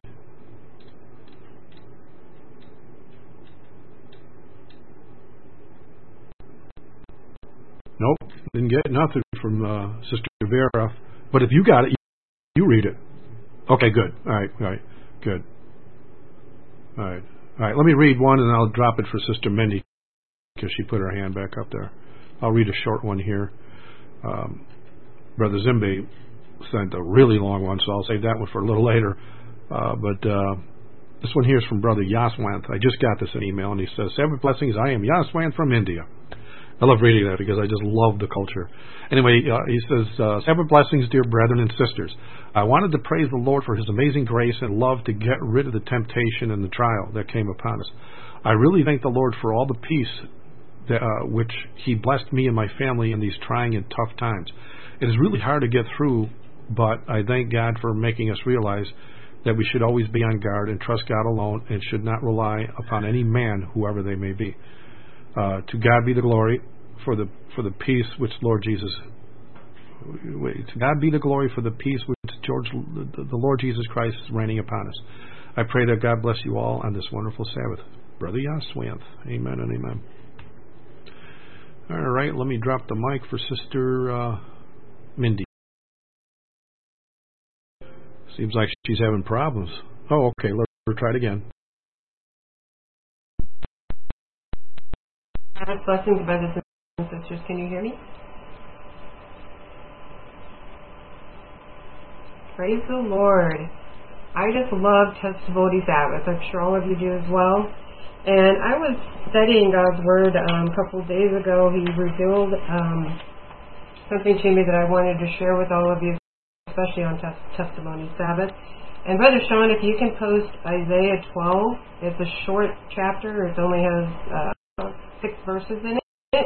Nope, didn't get nothing from Sister Vera. But if you got it, you read it. Okay, good. All right, good. All right. Let me read one, and I'll drop it for Sister Minnie because she put her hand back up there. I'll read a short one here. Brother Zimbe sent a really long one, so I'll save that one for a little later. But this one here is from Brother Yaswant. I just got this in email, and he says, "Seven blessings. I am Yaswant from India." I love reading that because I just love the culture. Anyway, he says, "Seven blessings, dear brethren and sisters. I wanted to praise the Lord for His amazing grace and love to get rid of the temptation and the trial that came upon us. I really thank the Lord for all the peace that, which He blessed me and my family in these trying and tough times. It is really hard to get through, but I thank God for making us realize that we should always be on guard and trust God alone and should not rely upon any man, whoever they may be. To God be the glory for the peace which Lord Jesus. To God be the glory for the peace which the Lord Jesus Christ is reigning upon us. I pray that God bless you all on this wonderful Sabbath." Brother Yaswanth. Amen and amen. All right, let me drop the mic for Sister Mindy. Seems like she's having problems. Oh, okay, let her try it again. Blessings, brothers and sisters. Can you hear me? Praise the Lord. I just love Testimony Sabbath. I'm sure all of you do as well. And I was studying God's Word a couple of days ago. He revealed something to me that I wanted to share with all of you, especially on Testimony Sabbath. And Brother Sean, if you can post Isaiah 12, it's a short chapter. It only has 6 verses in it.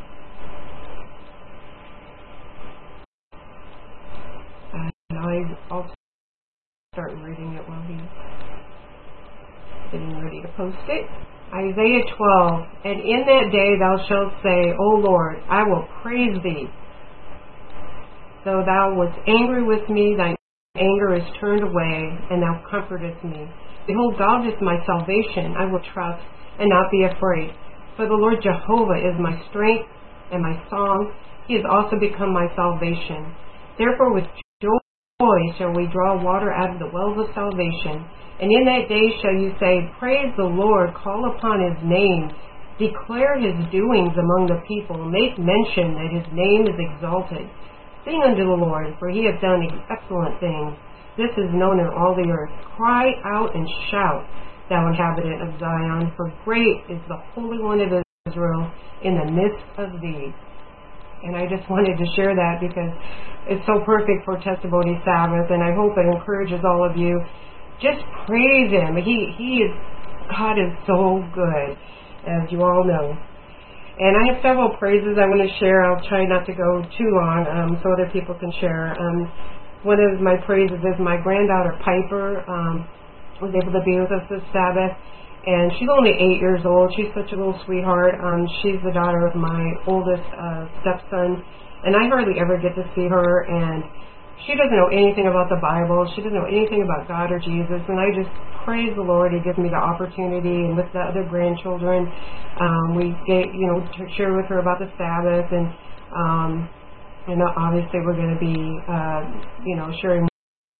And I'll start reading it while he's getting ready to post it. Isaiah 12, "And in that day thou shalt say, O Lord, I will praise thee. Though thou wast angry with me, thine anger is turned away, and thou comfortest me. Behold, God is my salvation. I will trust and not be afraid. For the Lord Jehovah is my strength and my song. He has also become my salvation. Therefore with joy shall we draw water out of the wells of salvation. And in that day shall you say, Praise the Lord, call upon His name, declare His doings among the people, make mention that His name is exalted. Sing unto the Lord, for He hath done excellent things. This is known in all the earth. Cry out and shout, thou inhabitant of Zion, for great is the Holy One of Israel in the midst of thee." And I just wanted to share that because it's so perfect for Testimony Sabbath, and I hope it encourages all of you. Just praise Him. God is so good, as you all know. And I have several praises I want to share. I'll try not to go too long so other people can share. One of my praises is my granddaughter Piper was able to be with us this Sabbath. And she's only 8 years old. She's such a little sweetheart. She's the daughter of my oldest stepson, and I hardly ever get to see her, and she doesn't know anything about the Bible. She doesn't know anything about God or Jesus, and I just praise the Lord. He gives me the opportunity, and with the other grandchildren, we get, share with her about the Sabbath, and obviously we're going to be, sharing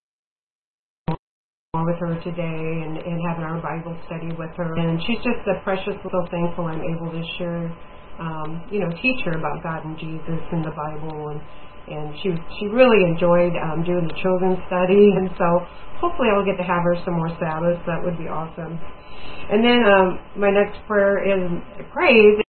with her today and having our Bible study with her. And she's just a precious little thankful I'm able to share, teach her about God and Jesus and the Bible. And she really enjoyed doing the children's study. And so hopefully I'll get to have her some more Sabbaths. That would be awesome. And then my next prayer is praise.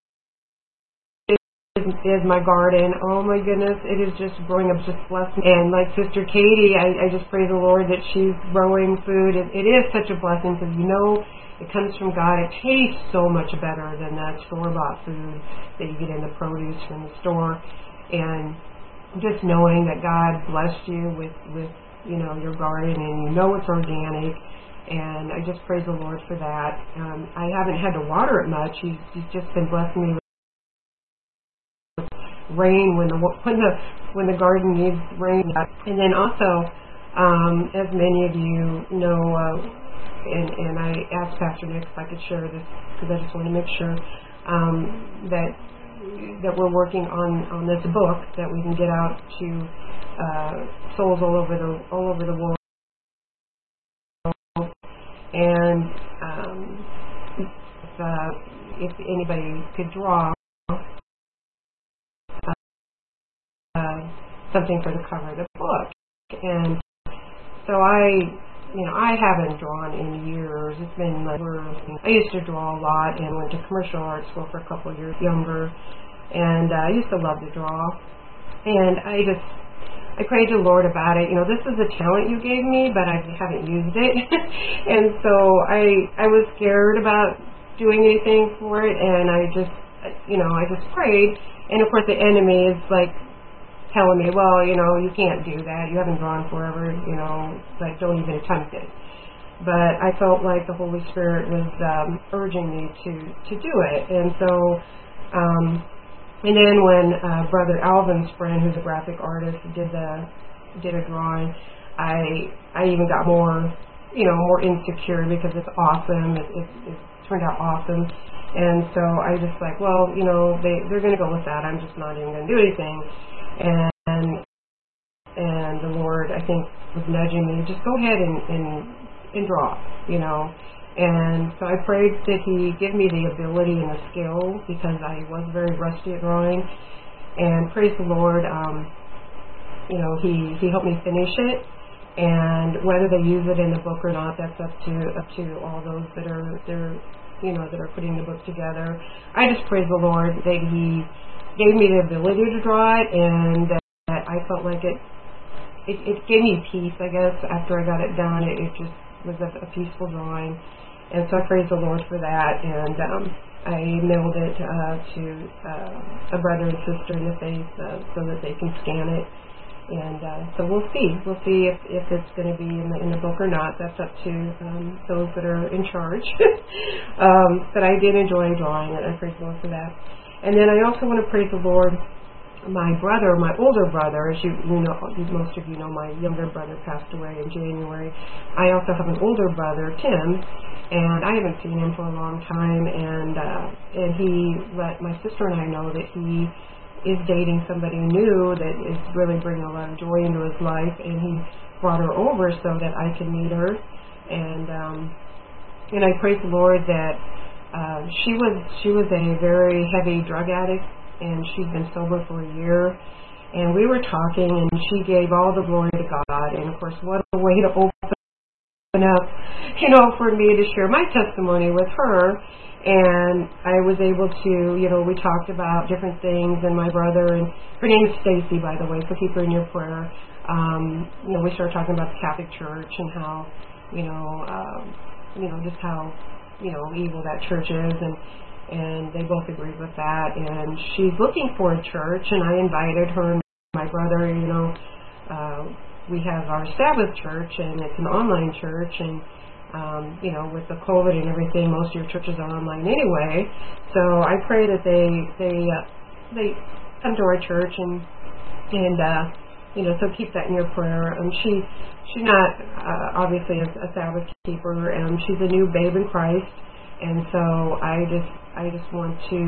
Is my garden. Oh my goodness, it is just growing up, just blessing. And like Sister Katie, I just praise the Lord that she's growing food. It is such a blessing because it comes from God. It tastes so much better than that store-bought food that you get in the produce from the store. And just knowing that God blessed you with your garden and it's organic. And I just praise the Lord for that. I haven't had to water it much. He's just been blessing me rain when the garden needs rain. And then also, as many of you know, and I asked Pastor Nick if I could share this because I just want to make sure that we're working on this book that we can get out to souls all over the world. And if anybody could draw something for the cover of the book. And so I haven't drawn in years. It's been I used to draw a lot and went to commercial art school for a couple of years younger, and I used to love to draw. And I prayed to the Lord about it. This is a talent you gave me, but I haven't used it. And so I was scared about doing anything for it, and I just prayed. And of course the enemy is like telling me, well, you can't do that. You haven't drawn forever, like don't even attempt it. But I felt like the Holy Spirit was urging me to do it. And so, and then when Brother Alvin's friend, who's a graphic artist, did a drawing, I even got more insecure because it's awesome. It turned out awesome. And so I just like, well, they're going to go with that. I'm just not even going to do anything. And the Lord, I think, was nudging me, just go ahead and draw, And so I prayed that He give me the ability and the skill because I was very rusty at drawing. And praise the Lord, He helped me finish it. And whether they use it in the book or not, that's up to all those that are putting the book together. I just praise the Lord that He gave me the ability to draw it, and that I felt like it gave me peace, I guess, after I got it done. It just was a peaceful drawing. And so I praise the Lord for that. And I mailed it to a brother and sister in the faith so that they can scan it. And so we'll see. We'll see if it's going to be in the book or not. That's up to those that are in charge. But I did enjoy drawing it. I praise the Lord for that. And then I also want to praise the Lord. My older brother, as most of you know, my younger brother passed away in January. I also have an older brother, Tim, and I haven't seen him for a long time. And he let my sister and I know that he is dating somebody new that is really bringing a lot of joy into his life. And he brought her over so that I could meet her. And I praise the Lord that she was a very heavy drug addict. And she's been sober for a year. And we were talking, and she gave all the glory to God. And, of course, what a way to open up, for me to share my testimony with her. And I was able to, we talked about different things. And my brother, and her name's Stacy, by the way, so keep her in your prayer. We started talking about the Catholic Church and how, just how, evil that church is. And they both agreed with that. And she's looking for a church, and I invited her and my brother. We have our Sabbath church, and it's an online church, and with the COVID and everything, most of your churches are online anyway. So I pray that they come to our church and so keep that in your prayer. She's not obviously a Sabbath keeper. She's a new babe in Christ, and so I just want to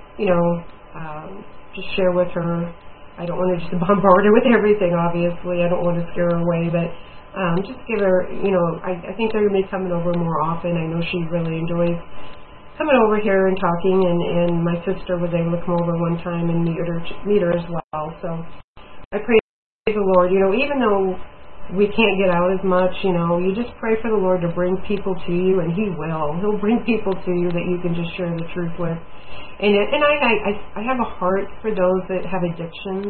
just share with her. I don't want to just bombard her with everything. Obviously, I don't want to scare her away, but just give her. I think they're going to be coming over more often. I know she really enjoys coming over here and talking, and my sister was able to come over one time and meet her as well. So I praise the Lord. Even though we can't get out as much, you just pray for the Lord to bring people to you, and He will. He'll bring people to you that you can just share the truth with. And I have a heart for those that have addictions.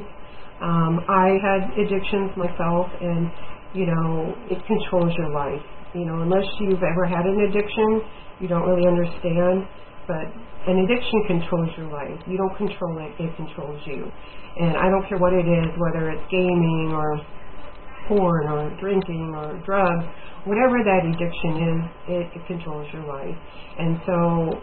I had addictions myself, and it controls your life. Unless you've ever had an addiction, you don't really understand. But an addiction controls your life. You don't control it; it controls you. And I don't care what it is, whether it's gaming or porn or drinking or drugs, whatever that addiction is, it controls your life. And so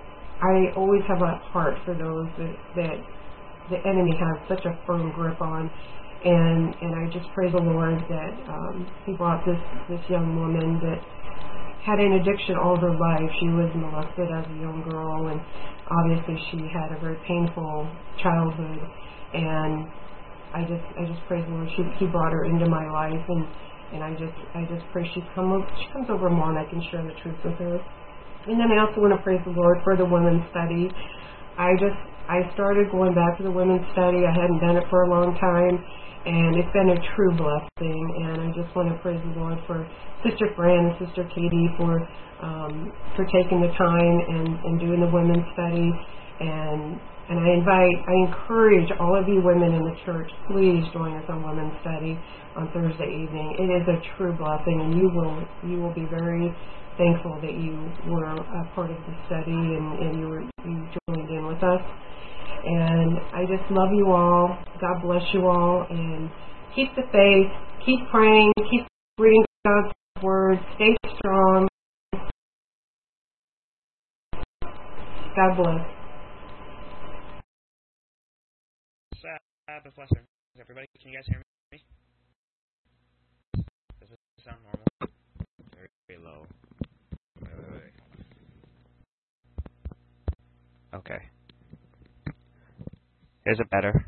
I always have a heart for those that the enemy has such a firm grip on. And I just praise the Lord that He brought this young woman that had an addiction all her life. She was molested as a young girl, and obviously she had a very painful childhood. And I just praise the Lord. He brought her into my life, and I just pray she comes over more, and I can share the truth with her. And then I also want to praise the Lord for the women's study. I started going back to the women's study. I hadn't done it for a long time, and it's been a true blessing. And I just want to praise the Lord for Sister Fran and Sister Katie for taking the time and doing the women's study. And I encourage all of you women in the church, please join us on women's study on Thursday evening. It is a true blessing, and you will be very thankful that you were a part of the study and you joined in with us. And I just love you all. God bless you all, and keep the faith, keep praying, keep reading God's Word, stay strong. God bless. Sabbath blessings, everybody. Can you guys hear me? Does it sound normal? Very, very low. Wait. Okay. Is it better?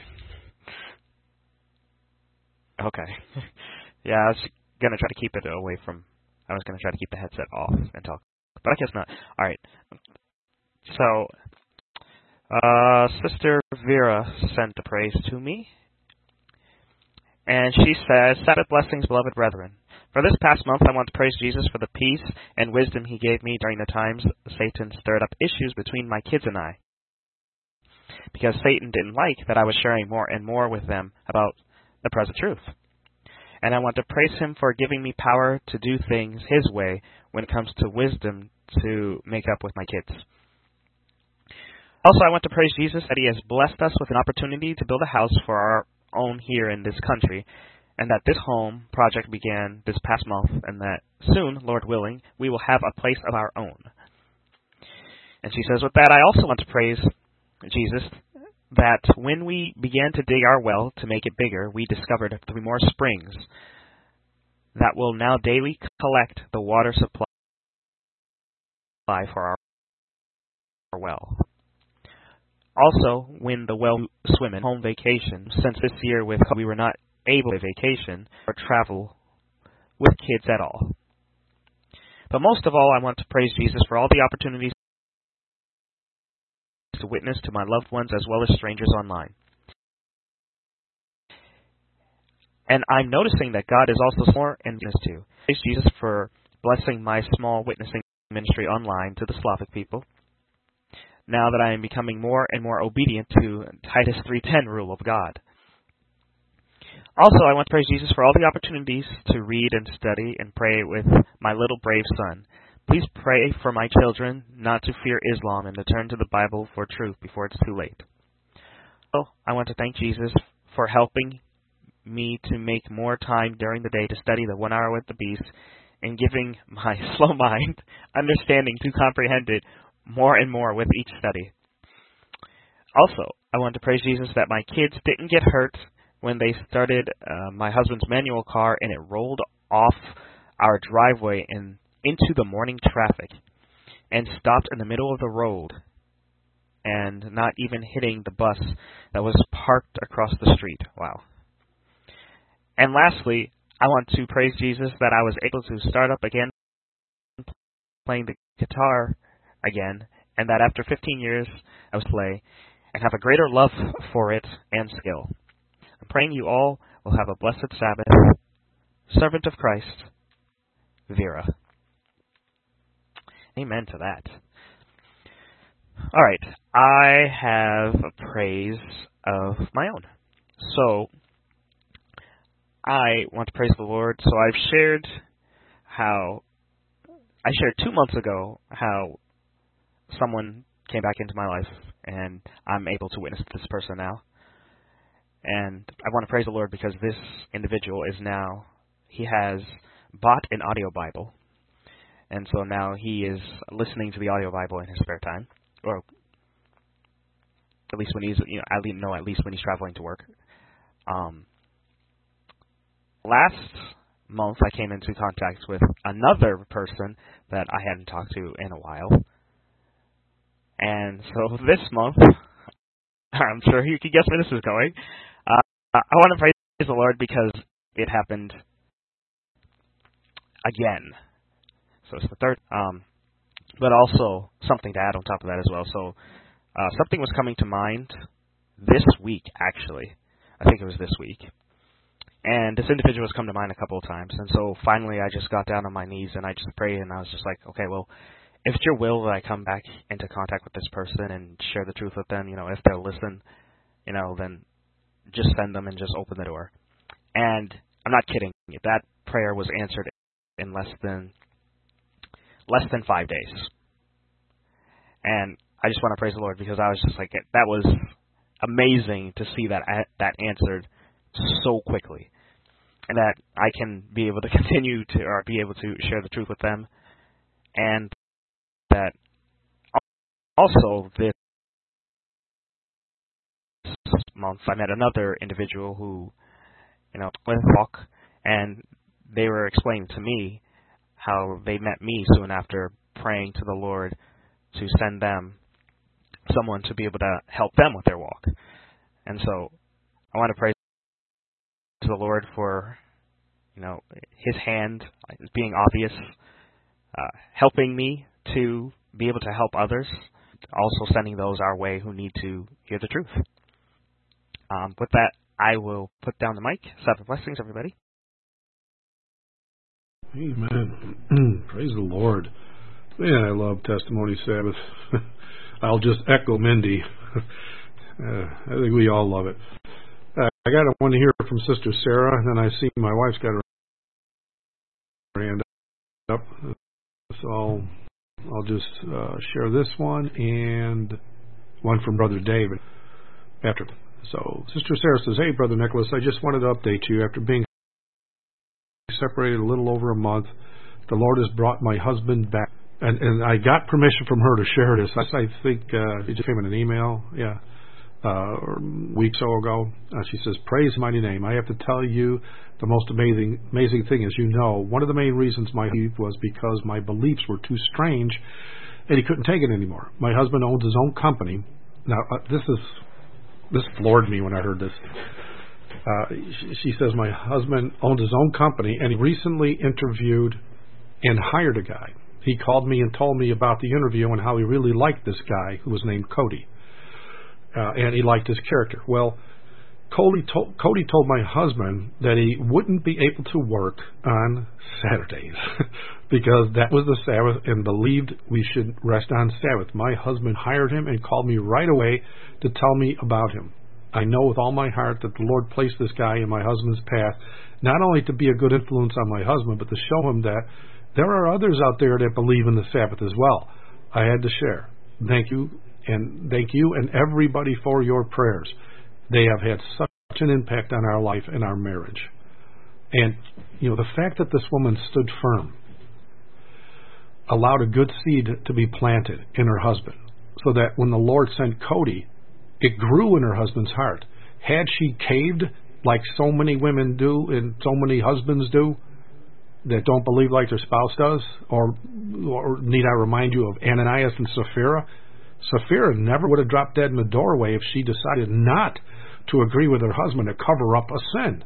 Okay. Yeah, I was going to try to keep it away from... I was going to try to keep the headset off and talk. But I guess not. All right. So... Sister Vera sent the praise to me, and she says, Sabbath blessings, beloved brethren. For this past month, I want to praise Jesus for the peace and wisdom He gave me during the times Satan stirred up issues between my kids and I, because Satan didn't like that I was sharing more and more with them about the present truth. And I want to praise Him for giving me power to do things His way when it comes to wisdom to make up with my kids. Also, I want to praise Jesus that He has blessed us with an opportunity to build a house for our own here in this country, and that this home project began this past month, and that soon, Lord willing, we will have a place of our own. And she says, with that, I also want to praise Jesus that when we began to dig our well to make it bigger, we discovered 3 more springs that will now daily collect the water supply for our well. Also, when the well swimming home vacation, since this year we were not able to vacation or travel with kids at all. But most of all, I want to praise Jesus for all the opportunities to witness to my loved ones as well as strangers online. And I'm noticing that God is also more in this too. Praise Jesus for blessing my small witnessing ministry online to the Slavic people, now that I am becoming more and more obedient to Titus 3:10 rule of God. Also, I want to praise Jesus for all the opportunities to read and study and pray with my little brave son. Please pray for my children not to fear Islam and to turn to the Bible for truth before it's too late. So, I want to thank Jesus for helping me to make more time during the day to study the 1 hour with the Beast and giving my slow mind understanding to comprehend it more and more with each study. Also, I want to praise Jesus that my kids didn't get hurt when they started my husband's manual car and it rolled off our driveway and into the morning traffic and stopped in the middle of the road and not even hitting the bus that was parked across the street. Wow. And lastly, I want to praise Jesus that I was able to start up again playing the guitar again, and that after 15 years I was play and have a greater love for it and skill. I'm praying you all will have a blessed Sabbath. Servant of Christ, Vera. Amen to that. All right, I have a praise of my own. So I want to praise the Lord. So I shared 2 months ago how someone came back into my life, and I'm able to witness this person now. And I want to praise the Lord because this individual he has bought an audio Bible. And so now he is listening to the audio Bible in his spare time, or at least when he's, at least when he's traveling to work. Last month I came into contact with another person that I hadn't talked to in a while. And so this month, I'm sure you can guess where this is going. I want to praise the Lord because it happened again. So it's the third, but also something to add on top of that as well. So something was coming to mind this week, actually. I think it was this week. And this individual has come to mind a couple of times. And so finally I just got down on my knees and I just prayed, and I was just like, okay, well, if it's your will that I come back into contact with this person and share the truth with them, if they'll listen, then just send them and just open the door. And I'm not kidding. That prayer was answered in less than 5 days. And I just want to praise the Lord because I was just like, that was amazing to see that answered so quickly. And that I can be able to continue to, or be able to share the truth with them. And that also this month I met another individual who, went a walk, and they were explaining to me how they met me soon after praying to the Lord to send them someone to be able to help them with their walk. And so I want to praise the Lord for, His hand being obvious, helping me to be able to help others, also sending those our way who need to hear the truth. With that, I will put down the mic. Sabbath blessings, everybody. Amen. Praise the Lord. Man, I love Testimony Sabbath. I'll just echo Mindy. I think we all love it. I got one to hear from Sister Sarah, and then I see my wife's got her hand up. So I'll just share this one and one from Brother David after. So Sister Sarah says, "Hey, Brother Nicholas, I just wanted to update you. After being separated a little over a month, the Lord has brought my husband back." And I got permission from her to share this. I think it just came in an email, a week or so ago. She says, "Praise mighty name. I have to tell you the most amazing thing is, one of the main reasons my leave was because my beliefs were too strange and he couldn't take it anymore. My husband owns his own company." Now, this floored me when I heard this. She says, "My husband owns his own company, and he recently interviewed and hired a guy. He called me and told me about the interview and how he really liked this guy who was named Cody. And he liked his character. Well, Cody told my husband that he wouldn't be able to work on Saturdays because that was the Sabbath and believed we should rest on Sabbath. My husband hired him and called me right away to tell me about him. I know with all my heart that the Lord placed this guy in my husband's path, not only to be a good influence on my husband, but to show him that there are others out there that believe in the Sabbath as well. I had to share. Thank you and everybody for your prayers. They have had such an impact on our life and our marriage." And, the fact that this woman stood firm allowed a good seed to be planted in her husband, so that when the Lord sent Cody, it grew in her husband's heart. Had she caved like so many women do and so many husbands do that don't believe like their spouse does, or need I remind you of Ananias and Sapphira? Sapphira never would have dropped dead in the doorway if she decided not to agree with her husband to cover up a sin.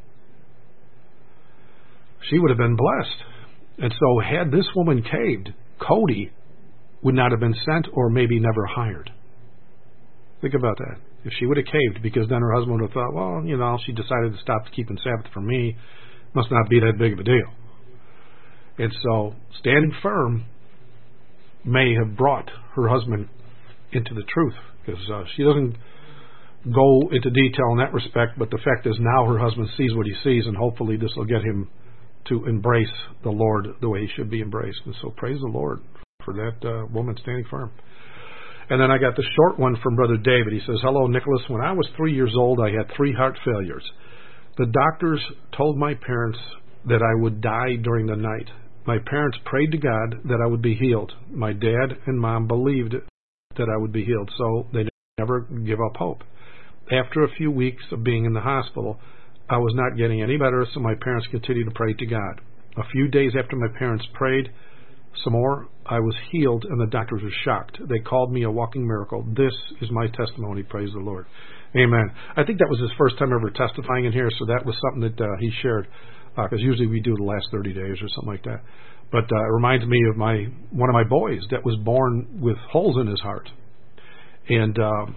She would have been blessed. And so had this woman caved, Cody would not have been sent or maybe never hired. Think about that. If she would have caved, because then her husband would have thought, well, she decided to stop keeping Sabbath for me, must not be that big of a deal. And so standing firm may have brought her husband into the truth, because she doesn't go into detail in that respect, but the fact is now her husband sees what he sees, and hopefully this will get him to embrace the Lord the way he should be embraced. And so praise the Lord for that woman standing firm. And then I got the short one from Brother David. He says, hello, Nicholas. When I was 3 years old, I had 3 heart failures. The doctors told my parents that I would die during the night. My parents prayed to God that I would be healed. My dad and mom believed that I would be healed, so they never give up hope. After a few weeks of being in the hospital, I was not getting any better, so my parents continued to pray to God. A few days after my parents prayed some more, I was healed, and the doctors were shocked. They called me a walking miracle. This is my testimony. Praise the Lord. Amen. I think that was his first time ever testifying in here, so that was something that he shared, because usually we do the last 30 days or something like that. But it reminds me of one of my boys that was born with holes in his heart. And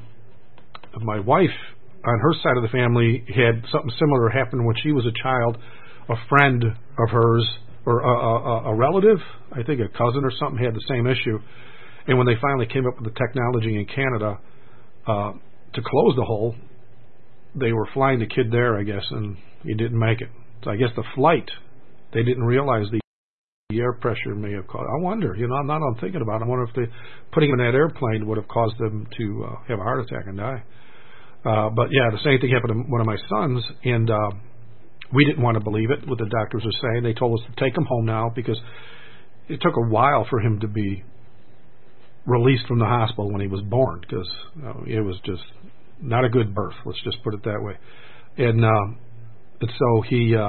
my wife, on her side of the family, had something similar happen when she was a child. A friend of hers, or a relative, I think a cousin or something, had the same issue. And when they finally came up with the technology in Canada to close the hole, they were flying the kid there, I guess, and he didn't make it. So I guess the flight, they didn't realize the air pressure may have caused. I wonder, now I'm thinking about it. I wonder if putting him in that airplane would have caused them to have a heart attack and die. But yeah, the same thing happened to one of my sons, and we didn't want to believe it, what the doctors were saying. They told us to take him home now, because it took a while for him to be released from the hospital when he was born, because it was just not a good birth, let's just put it that way. And so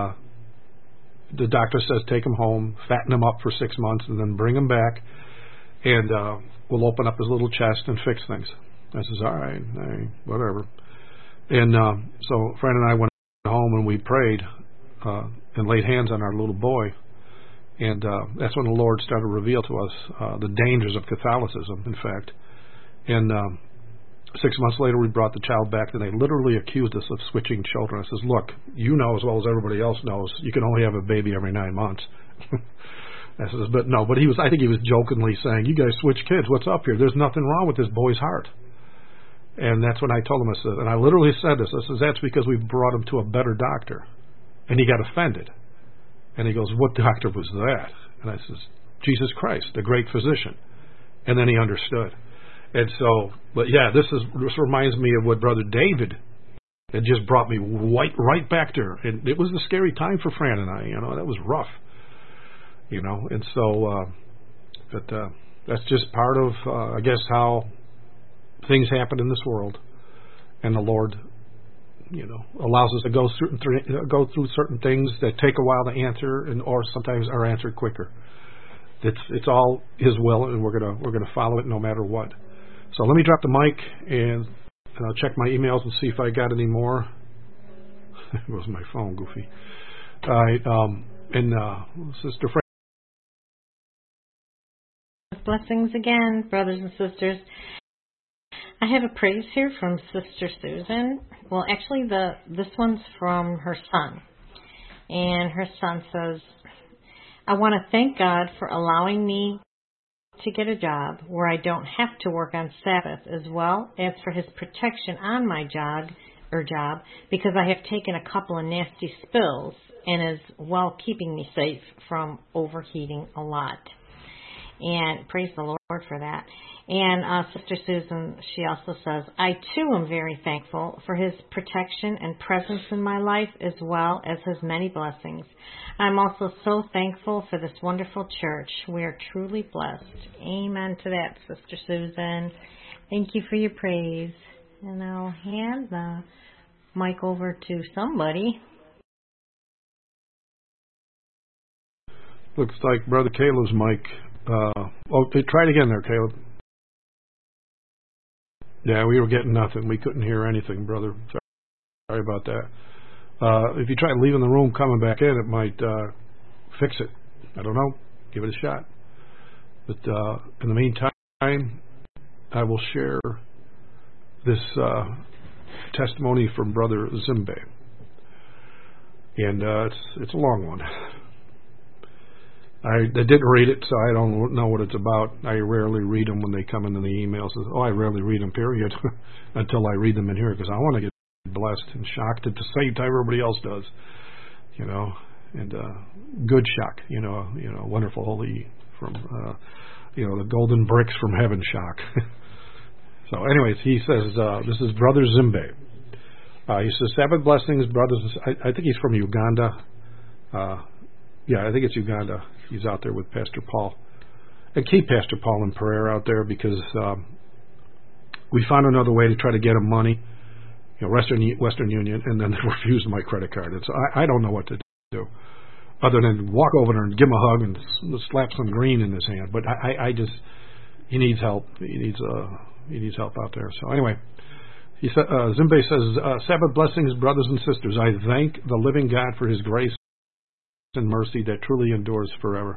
the doctor says take him home, fatten him up for 6 months, and then bring him back, and we'll open up his little chest and fix things. I says, all right, whatever. And so a friend and I went home and we prayed and laid hands on our little boy. And that's when the Lord started to reveal to us the dangers of Catholicism, in fact. And 6 months later, we brought the child back, and they literally accused us of switching children. I says, look, you know as well as everybody else knows, you can only have a baby every 9 months. I says, but I think he was jokingly saying, you guys switch kids, what's up here? There's nothing wrong with this boy's heart. And that's when I told him, I said, and I literally said this, I says, that's because we brought him to a better doctor. And he got offended. And he goes, what doctor was that? And I says, Jesus Christ, the great physician. And then he understood. And so, but yeah, this reminds me of what Brother David had just brought me right back there. And it was a scary time for Fran and I, that was rough. And so, but that's just part of, I guess, how things happen in this world. And the Lord, allows us to go through certain things that take a while to answer, or sometimes are answered quicker. It's all His will, and we're gonna follow it no matter what. So let me drop the mic, and I'll check my emails and see if I got any more. It was my phone, goofy. All right, and Sister Fran. Blessings again, brothers and sisters. I have a praise here from Sister Susan. Well, actually, this one's from her son. And her son says, I want to thank God for allowing me to get a job where I don't have to work on Sabbath, as well as for His protection on my job, because I have taken a couple of nasty spills, and as well keeping me safe from overheating a lot. And praise the Lord for that. And Sister Susan, she also says, I too am very thankful for his protection and presence in my life as well as his many blessings. I'm also so thankful for this wonderful church. We are truly blessed. Amen to that, Sister Susan. Thank you for your praise. And I'll hand the mic over to somebody. Looks like Brother Caleb's mic. Try it again there, Caleb. Yeah, we were getting nothing. We couldn't hear anything, brother. Sorry about that. If you try leaving the room, coming back in, it might fix it. I don't know. Give it a shot. But in the meantime, I will share this testimony from Brother Zimbe. And it's a long one. I didn't read it, so I don't know what it's about. I rarely read them when they come into the emails. I rarely read them, period, until I read them in here, because I want to get blessed and shocked at the same time everybody else does, and good shock, wonderful, holy, from, the golden bricks from heaven shock. So anyways, he says, this is Brother Zimbe. He says, 7 blessings, brothers. I think he's from Uganda. I think it's Uganda. He's out there with Pastor Paul. And keep Pastor Paul in prayer out there, because we found another way to try to get him money, Western Union, and then they refused my credit card. And so I don't know what to do other than walk over there and give him a hug and slap some green in his hand. But I just, he needs help. He needs help out there. So anyway, he said, Zimbe says, 7 blessings, brothers and sisters. I thank the living God for his grace and mercy that truly endureth forever.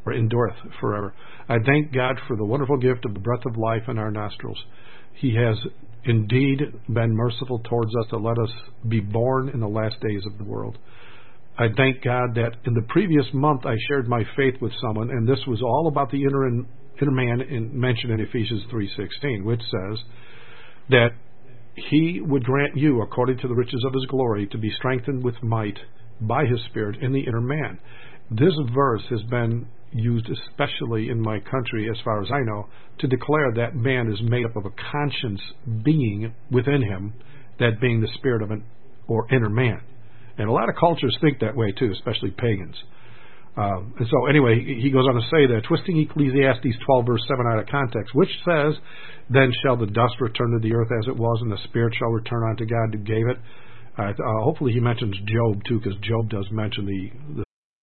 I thank God for the wonderful gift of the breath of life in our nostrils. He has indeed been merciful towards us to let us be born in the last days of the world. I thank God that in the previous month I shared my faith with someone, and this was all about the inner man mentioned in Ephesians 3:16, which says that he would grant you, according to the riches of his glory, to be strengthened with might by his Spirit in the inner man. This verse has been used especially in my country, as far as I know, to declare that man is made up of a conscience being within him, that being the spirit of an or inner man. And a lot of cultures think that way too, especially pagans. And so anyway, he goes on to say that, twisting Ecclesiastes 12 verse 7 out of context, which says, then shall the dust return to the earth as it was, and the spirit shall return unto God who gave it. Hopefully he mentions Job too, because Job does mention the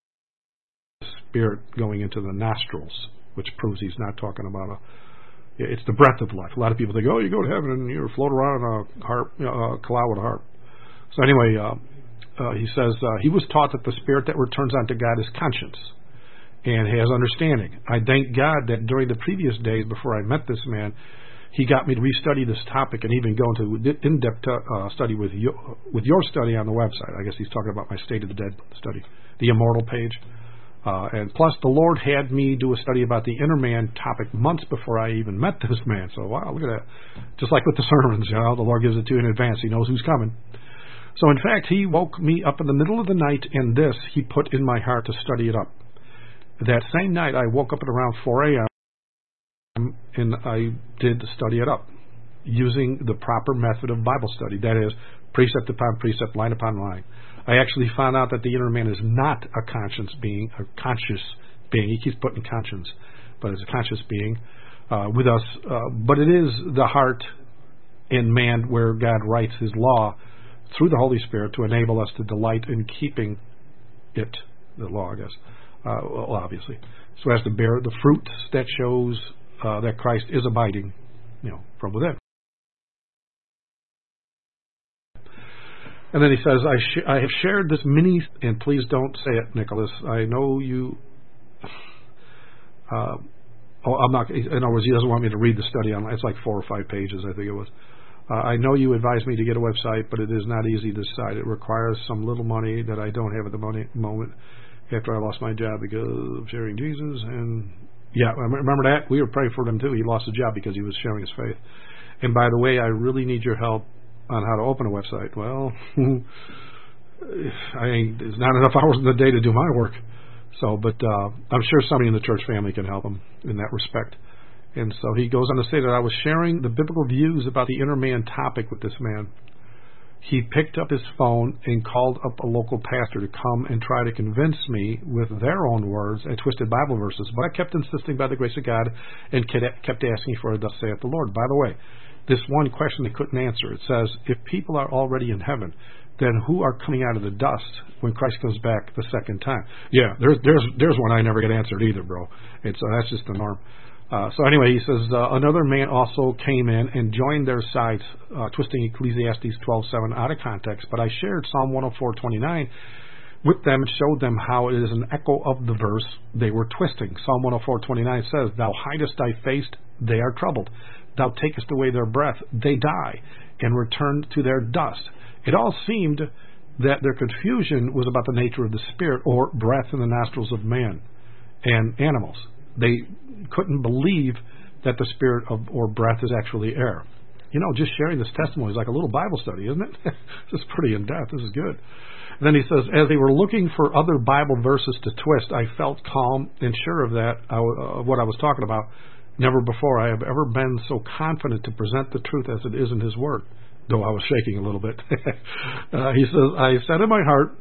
spirit going into the nostrils, which proves he's not talking about it's the breath of life. A lot of people think, you go to heaven and you float around on a harp, a cloud with a harp. So anyway, he says he was taught that the spirit that returns unto God is conscience and has understanding. I thank God that during the previous days before I met this man, he got me to restudy this topic and even go into in-depth study with your study on the website. I guess he's talking about my State of the Dead study, the Immortal page. And plus, the Lord had me do a study about the inner man topic months before I even met this man. So, wow, look at that. Just like with the sermons, the Lord gives it to you in advance. He knows who's coming. So, in fact, he woke me up in the middle of the night, and this he put in my heart to study it up. That same night, I woke up at around 4 a.m., and I did study it up using the proper method of Bible study. That is, precept upon precept, line upon line. I actually found out that the inner man is not a conscious being. He keeps putting conscience, but it's a conscious being with us. But it is the heart in man where God writes his law through the Holy Spirit to enable us to delight in keeping it, the law, I guess, obviously, so as to bear the fruit that shows that Christ is abiding, from within. And then he says, I have shared this mini, and please don't say it, Nicholas. I know you. I'm not. In other words, he doesn't want me to read the study online. It's like 4 or 5 pages, I think it was. I know you advised me to get a website, but it is not easy to decide. It requires some little money that I don't have at the moment after I lost my job because of sharing Jesus. And yeah, remember that? We were praying for him too. He lost his job because he was sharing his faith. And by the way, I really need your help on how to open a website. Well, there's not enough hours in the day to do my work. So, but I'm sure somebody in the church family can help him in that respect. And so he goes on to say that I was sharing the biblical views about the inner man topic with this man. He picked up his phone and called up a local pastor to come and try to convince me with their own words and twisted Bible verses. But I kept insisting by the grace of God and kept asking for a thus saith the Lord. By the way, this one question they couldn't answer. It says, if people are already in heaven, then who are coming out of the dust when Christ comes back the second time? Yeah, there's one I never get answered either, bro. And so that's just the norm. So anyway, he says, another man also came in and joined their sides, twisting Ecclesiastes 12:7 out of context. But I shared Psalm 104:29 with them and showed them how it is an echo of the verse they were twisting. Psalm 104:29 says, Thou hidest thy face, they are troubled. Thou takest away their breath, they die, and return to their dust. It all seemed that their confusion was about the nature of the spirit or breath in the nostrils of man and animals. They couldn't believe that the spirit or breath is actually air. You know, just sharing this testimony is like a little Bible study, isn't it? This is pretty in-depth. This is good. And then he says, as they were looking for other Bible verses to twist, I felt calm and sure of that, what I was talking about. Never before I have ever been so confident to present the truth as it is in his word, though I was shaking a little bit. He says, I said in my heart,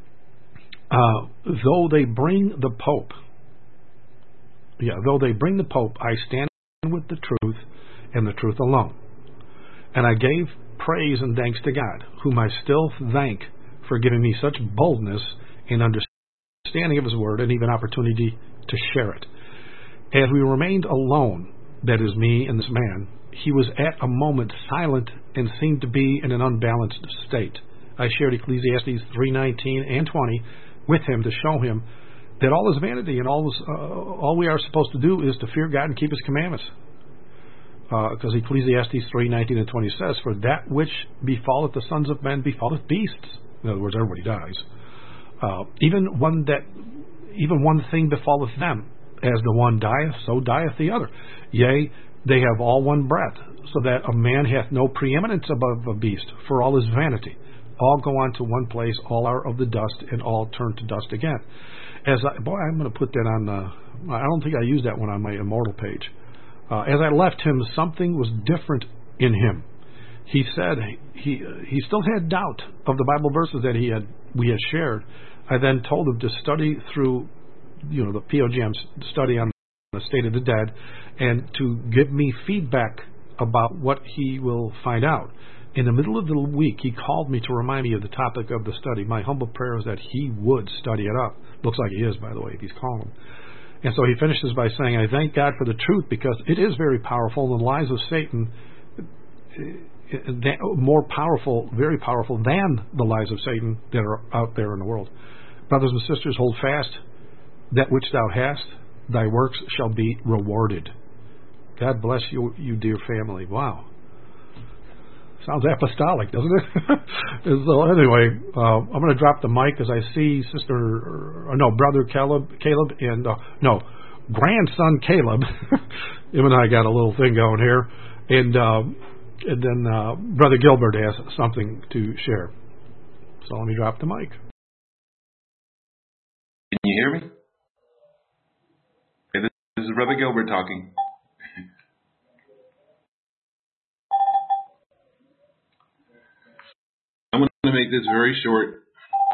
though they bring the Pope, I stand with the truth and the truth alone. And I gave praise and thanks to God, whom I still thank for giving me such boldness and understanding of his word and even opportunity to share it. As we remained alone, that is me and this man, he was at a moment silent and seemed to be in an unbalanced state. I shared Ecclesiastes 3:19 and 20 with him to show him that all is vanity and all we are supposed to do is to fear God and keep his commandments. Because Ecclesiastes 3:19 and 20 says, For that which befalleth the sons of men befalleth beasts. In other words, everybody dies. Even one thing befalleth them. As the one dieth, so dieth the other. Yea, they have all one breath, so that a man hath no preeminence above a beast, for all is vanity. All go on to one place, all are of the dust, and all turn to dust again. I'm going to put that on I don't think I used that one on my Immortal page. As I left him, something was different in him. He said he still had doubt of the Bible verses that we had shared. I then told him to study through the POGM study on the state of the dead and to give me feedback about what he will find out. In the middle of the week, he called me to remind me of the topic of the study. My humble prayer is that he would study it up. Looks like he is, by the way, if he's calling. And so he finishes by saying, I thank God for the truth because it is very powerful, and the lies of Satan more powerful, very powerful than the lies of Satan that are out there in the world. Brothers and sisters, hold fast that which thou hast, thy works shall be rewarded. God bless you, dear family. Wow. Sounds apostolic, doesn't it? So anyway, I'm going to drop the mic as I see brother Caleb and, grandson Caleb. Him and I got a little thing going here. And then Brother Gilbert has something to share. So let me drop the mic. Can you hear me? Hey, this is Brother Gilbert talking. I'm going to make this very short,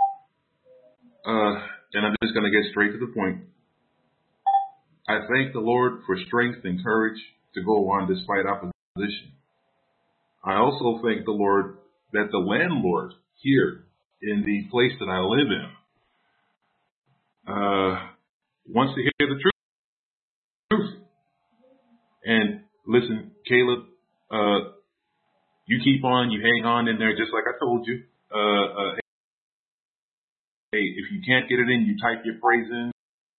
and I'm just going to get straight to the point. I thank the Lord for strength and courage to go on despite opposition. I also thank the Lord that the landlord here in the place that I live in wants to hear the truth. And listen, Caleb, you keep on, you hang on in there just like I told you. Hey, if you can't get it in, you type your praise in.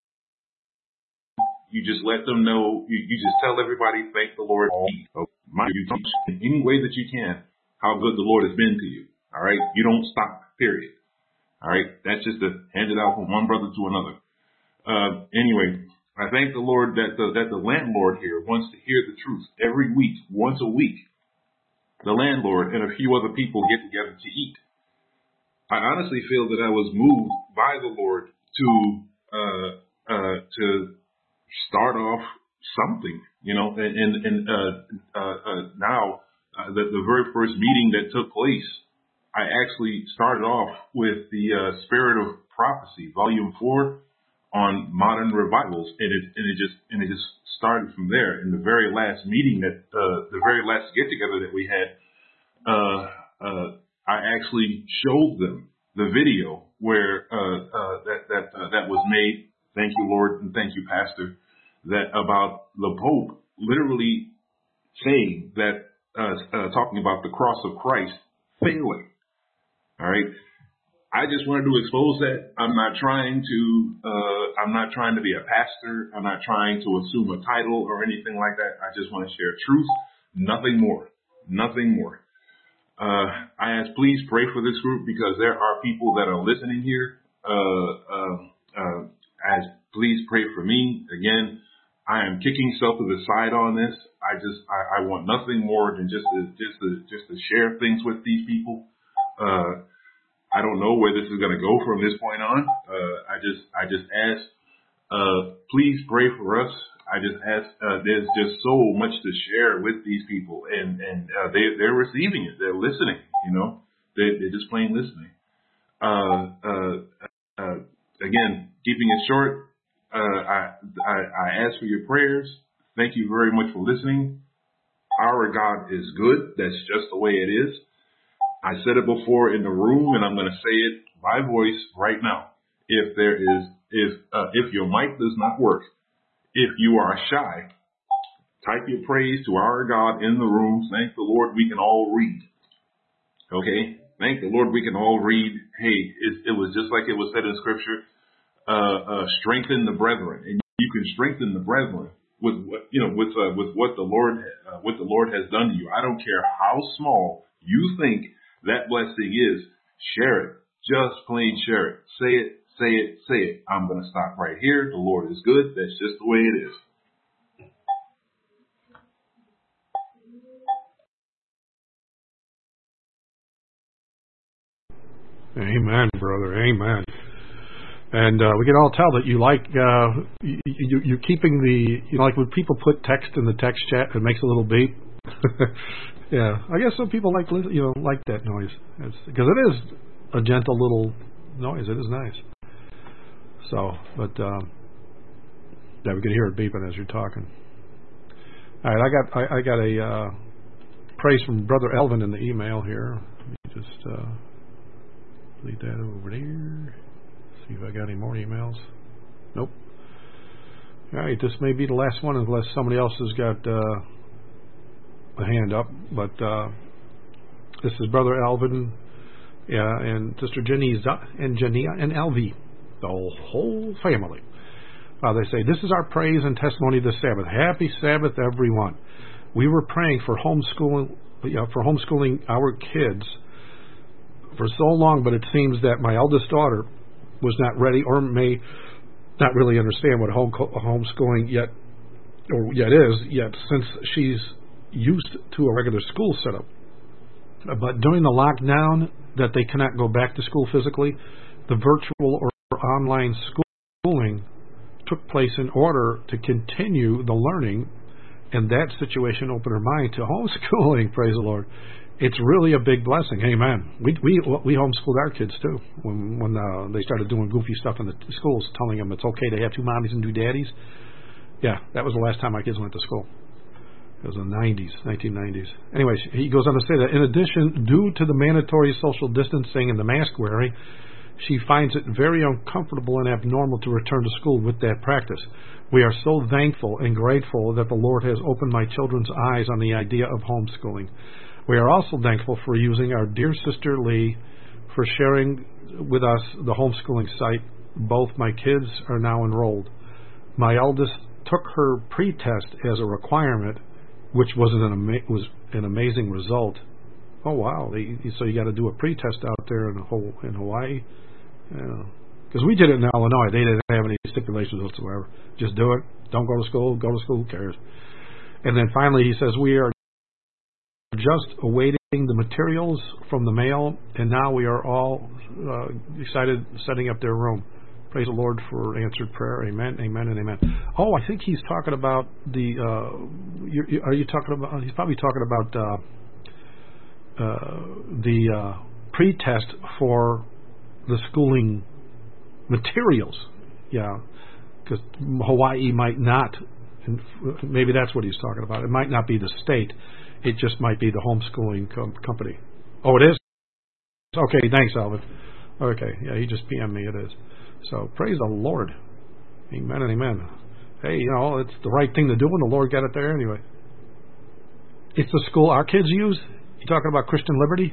You just let them know, you just tell everybody, thank the Lord. You teach in any way that you can how good the Lord has been to you. All right? You don't stop, period. All right? That's just to hand it out from one brother to another. Anyway, I thank the Lord that the landlord here wants to hear the truth every week, once a week. The landlord and a few other people get together to eat. I honestly feel that I was moved by the Lord to to start off something, now the very first meeting that took place, I actually started off with the Spirit of Prophecy, Volume 4 on modern revivals, and it just started from there. In the very last meeting the very last get together that we had, I actually showed them the video where that was made. Thank you, Lord, and thank you, Pastor. That about the Pope literally saying that, talking about the cross of Christ failing. All right. I just wanted to expose that. I'm not trying to be a pastor. I'm not trying to assume a title or anything like that. I just want to share truth. Nothing more. Nothing more. I ask, please pray for this group because there are people that are listening here. Please pray for me. Again, I am kicking self to the side on this. I want nothing more than just to share things with these people. I don't know where this is going to go from this point on. I just ask, please pray for us. I just ask, there's just so much to share with these people, and they're receiving it. They're listening, they're just plain listening. Again, keeping it short, I ask for your prayers. Thank you very much for listening. Our God is good. That's just the way it is. I said it before in the room, and I'm going to say it by voice right now. If your mic does not work, if you are shy, type your praise to our God in the room. Thank the Lord we can all read. Okay? Thank the Lord we can all read. Hey, it was just like it was said in Scripture. Strengthen the brethren, and you can strengthen the brethren with what the Lord has done to you. I don't care how small you think that blessing is. Share it. Just plain share it. Say it. Say it. Say it. I'm going to stop right here. The Lord is good. That's just the way it is. Amen, brother. Amen. And we can all tell that you like you're keeping like when people put text in the text chat, it makes a little beep. Yeah, I guess some people like that noise because it is a gentle little noise. It is nice. So, but yeah, we can hear it beeping as you're talking. All right, I got a praise from Brother Elvin in the email here. Let me just leave that over there. See if I got any more emails. Nope. All right, this may be the last one unless somebody else has got a hand up. But this is Brother Alvin and Sister Janiza and Jania and Alvi, the whole family. They say, this is our praise and testimony this Sabbath. Happy Sabbath, everyone. We were praying for homeschooling our kids for so long, but it seems that my eldest daughter was not ready or may not really understand what homeschooling yet is, since she's used to a regular school setup. But during the lockdown that they cannot go back to school physically, the virtual or online schooling took place in order to continue the learning, and that situation opened her mind to homeschooling. Praise the Lord. It's really a big blessing. Amen. We homeschooled our kids too when they started doing goofy stuff in the schools, telling them it's okay to have two mommies and two daddies. Yeah, that was the last time my kids went to school. It was in the 1990s. Anyways, he goes on to say that in addition, due to the mandatory social distancing and the mask wearing, she finds it very uncomfortable and abnormal to return to school with that practice. We are so thankful and grateful that the Lord has opened my children's eyes on the idea of homeschooling. We are also thankful for using our dear sister Lee for sharing with us the homeschooling site. Both my kids are now enrolled. My eldest took her pre-test as a requirement, which was an amazing result. Oh wow! So you got to do a pre-test out there in Hawaii, because we did it in Illinois. They didn't have any stipulations whatsoever. Just do it. Don't go to school. Go to school. Who cares? And then finally, he says we are just awaiting the materials from the mail, and now we are all excited setting up their room. Praise the Lord for answered prayer. Amen, amen, and amen. Oh, I think he's talking about the. Are you talking about? He's probably talking about the pre-test for the schooling materials. Yeah, because Hawaii might not. Maybe that's what he's talking about. It might not be the state. It just might be the homeschooling company. Oh, it is? Okay, thanks, Alvin. Okay, yeah, he just PM'd me. It is. So, praise the Lord. Amen and amen. Hey, it's the right thing to do, and the Lord got it there anyway. It's the school our kids use? You talking about Christian Liberty?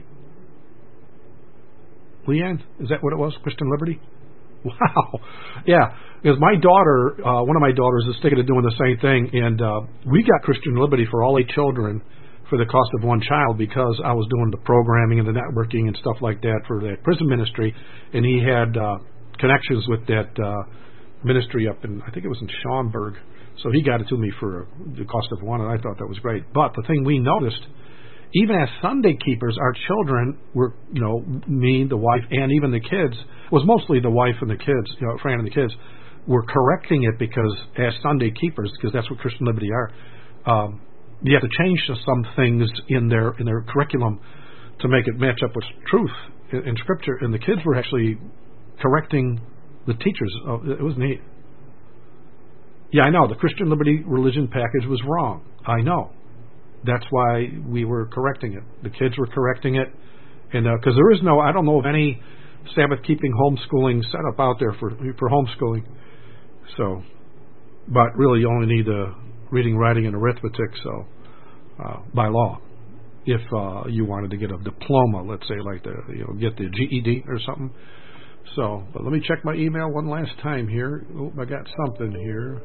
Leanne, is that what it was? Christian Liberty? Wow. Yeah, because my daughter, one of my daughters is thinking of doing the same thing, and we got Christian Liberty for all 8 children for the cost of one child because I was doing the programming and the networking and stuff like that for that prison ministry, and he had connections with that ministry up in, I think it was in Schaumburg, so he got it to me for the cost of one, and I thought that was great. But the thing we noticed, even as Sunday keepers, our children were, me, the wife, and even the kids, it was mostly the wife and the kids, Fran and the kids, were correcting it because as Sunday keepers, because that's what Christian Liberty are, you have to change some things in their curriculum to make it match up with truth in Scripture. And the kids were actually correcting the teachers. It was neat. Yeah, I know. The Christian Liberty religion package was wrong. I know. That's why we were correcting it. The kids were correcting it. And because there is I don't know of any Sabbath-keeping homeschooling setup out there for homeschooling. So, but really you only need the reading, writing, and arithmetic, so by law. If you wanted to get a diploma, let's say, like get the GED or something. So, but let me check my email one last time here. Oh, I got something here.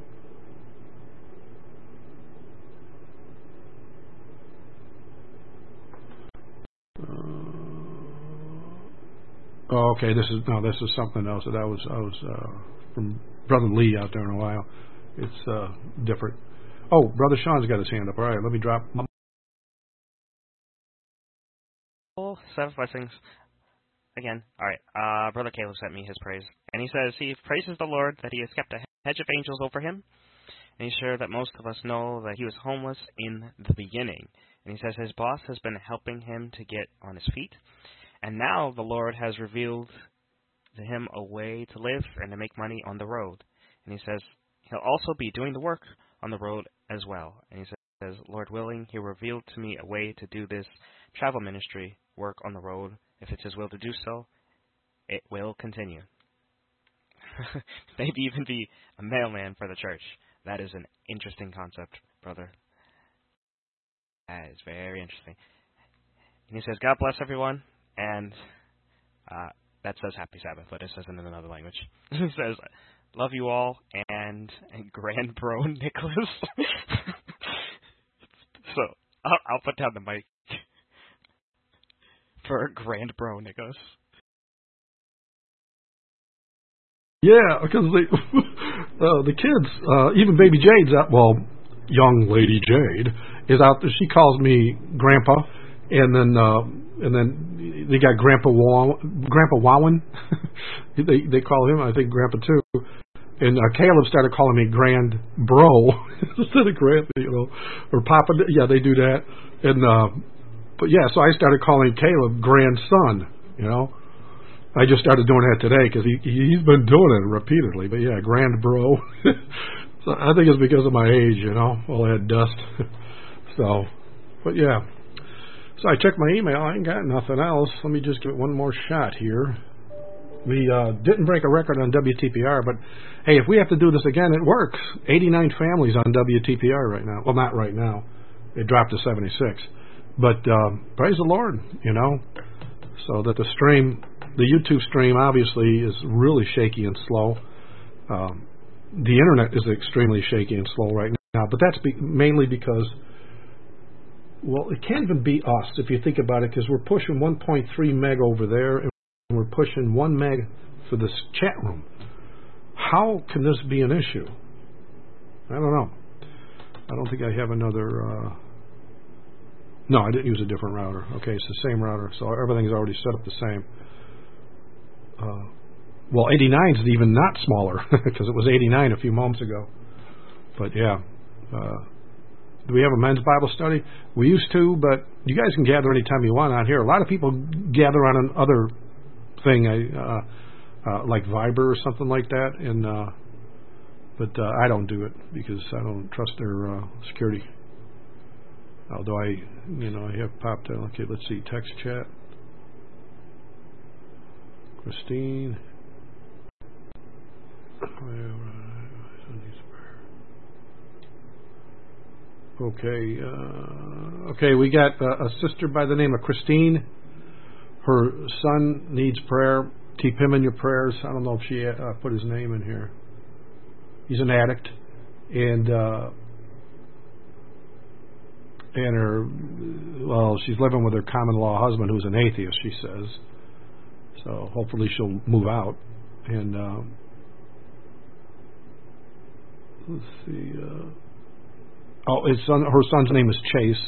Okay, this is something else. That I was from Brother Lee out there in Ohio. It's different. Oh, Brother Sean's got his hand up. All right, let me drop. Seven blessings. Again, all right. Brother Caleb sent me his praise. And he says he praises the Lord that he has kept a hedge of angels over him. And he's sure that most of us know that he was homeless in the beginning. And he says his boss has been helping him to get on his feet. And now the Lord has revealed to him a way to live and to make money on the road. And he says he'll also be doing the work on the road as well. And he says, Lord willing, he revealed to me a way to do this travel ministry work on the road. If it's his will to do so, it will continue. Maybe even be a mailman for the church. That is an interesting concept, brother. That is very interesting. And he says, God bless everyone. And that says Happy Sabbath, but it says it in another language. It says, love you all, and Grand Bro Nicholas. So, I'll put down the mic for Grand Bro Nicholas. Yeah, because the kids, even baby Jade's out, young lady Jade is out there. She calls me Grandpa, and then they got Grandpa Wowan. they call him, I think, Grandpa too. And Caleb started calling me Grand Bro instead of Grandpa, or Papa. Yeah, they do that. And but yeah, so I started calling Caleb grandson. I just started doing that today because he's been doing it repeatedly. But yeah, Grand Bro. So I think it's because of my age, all that dust. So, but yeah. So I checked my email. I ain't got nothing else. Let me just give it one more shot here. We didn't break a record on WTPR, but hey, if we have to do this again, it works. 89 families on WTPR right now. Well, not right now. It dropped to 76. But praise the Lord, So that the YouTube stream obviously is really shaky and slow. The internet is extremely shaky and slow right now, but that's mainly because, it can't even be us if you think about it, because we're pushing 1.3 meg over there, and we're pushing 1 meg for this chat room. How can this be an issue? I don't know. I don't think I have another... No, I didn't use a different router. Okay, it's the same router, so everything's already set up the same. Well, 89 is even not smaller because it was 89 a few moments ago. But yeah, do we have a men's Bible study? We used to, but you guys can gather anytime you want out here. A lot of people gather on another thing, like Viber or something like that, and but I don't do it because I don't trust their security. Although I have popped out. Okay, let's see, text chat. Christine. Okay, we got a sister by the name of Christine. Her son needs prayer. Keep him in your prayers. I don't know if she put his name in here. He's an addict, and she's living with her common law husband, who's an atheist, she says. So hopefully she'll move out. And let's see. Her son's name is Chase.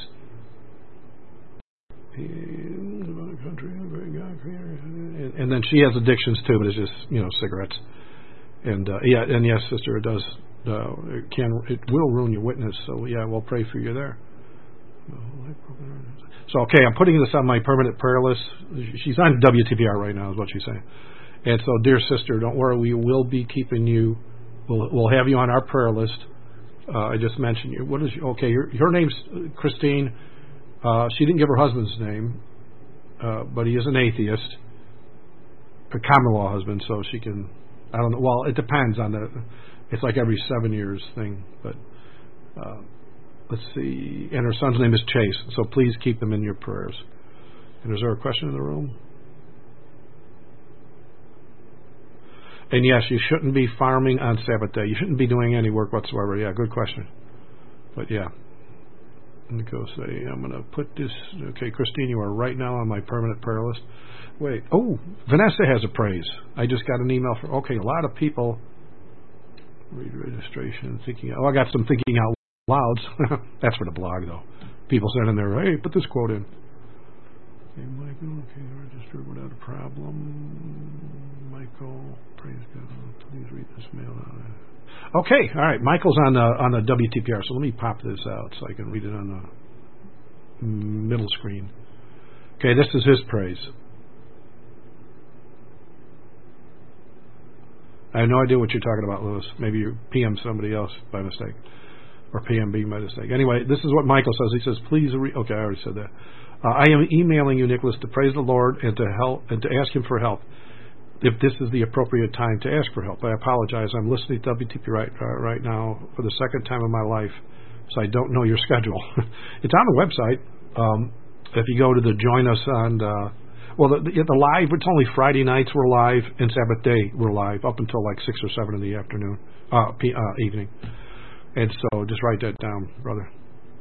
And then she has addictions too, but it's just cigarettes. And yes, sister, it does. It will ruin your witness. So yeah, we'll pray for you there. So okay, I'm putting this on my permanent prayer list. She's on WTPR right now, is what she's saying. And so, dear sister, don't worry, we will be keeping you. We'll have you on our prayer list. I just mentioned you. What is her name's Christine. She didn't give her husband's name, but he is an atheist, a common law husband. So she can. I don't know. Well, it depends on it's like every 7 years thing, but. Let's see. And her son's name is Chase, so please keep them in your prayers. And is there a question in the room? And yes, you shouldn't be farming on Sabbath day. You shouldn't be doing any work whatsoever. Yeah, good question. But yeah. Let me go say, I'm going to put this. Okay, Christine, you are right now on my permanent prayer list. Wait. Oh, Vanessa has a praise. I just got an email from. Okay, a lot of people. Read registration, thinking. I got some thinking out louds. That's for the blog, though. People sending their, hey, put this quote in. Okay, Michael, registered without a problem. Michael, praise God. Please read this mail. Okay, all right. Michael's on the WTPR, so let me pop this out so I can read it on the middle screen. Okay, this is his praise. I have no idea what you're talking about, Lewis. Maybe you PM somebody else by mistake. Or PMB by mistake. Anyway, this is what Michael says. He says, please okay, I already said that. I am emailing you, Nicholas, to praise the Lord and to help and to ask him for help. If this is the appropriate time to ask for help. I apologize. I'm listening to WTP right now for the second time in my life, so I don't know your schedule. It's on the website. If you go to the join us on the live, it's only Friday nights we're live, and Sabbath day we're live up until like 6 or 7 in the afternoon, evening. And so just write that down, brother.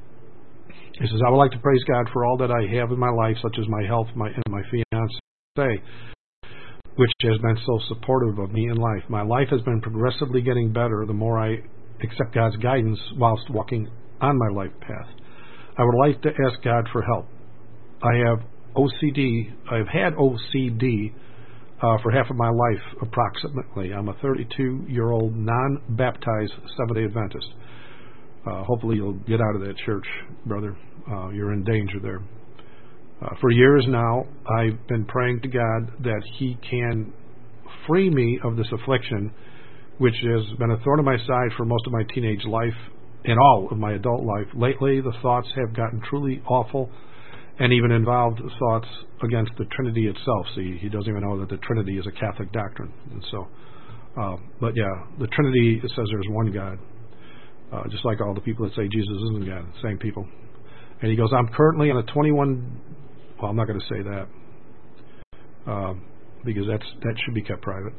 He says, I would like to praise God for all that I have in my life, such as my health and my fiancé, which has been so supportive of me in life. My life has been progressively getting better the more I accept God's guidance whilst walking on my life path. I would like to ask God for help. I have OCD. I've had OCD for half of my life, approximately. I'm a 32-year-old non-baptized Seventh-day Adventist. Hopefully you'll get out of that church, brother. You're in danger there. For years now, I've been praying to God that He can free me of this affliction, which has been a thorn in my side for most of my teenage life and all of my adult life. Lately, the thoughts have gotten truly awful and even involved thoughts against the Trinity itself. See, he doesn't even know that the Trinity is a Catholic doctrine. And so, but yeah, the Trinity, it says there's one God. Just like all the people that say Jesus isn't God, same people. And he goes, I'm currently on a 21, well, I'm not going to say that, because that should be kept private.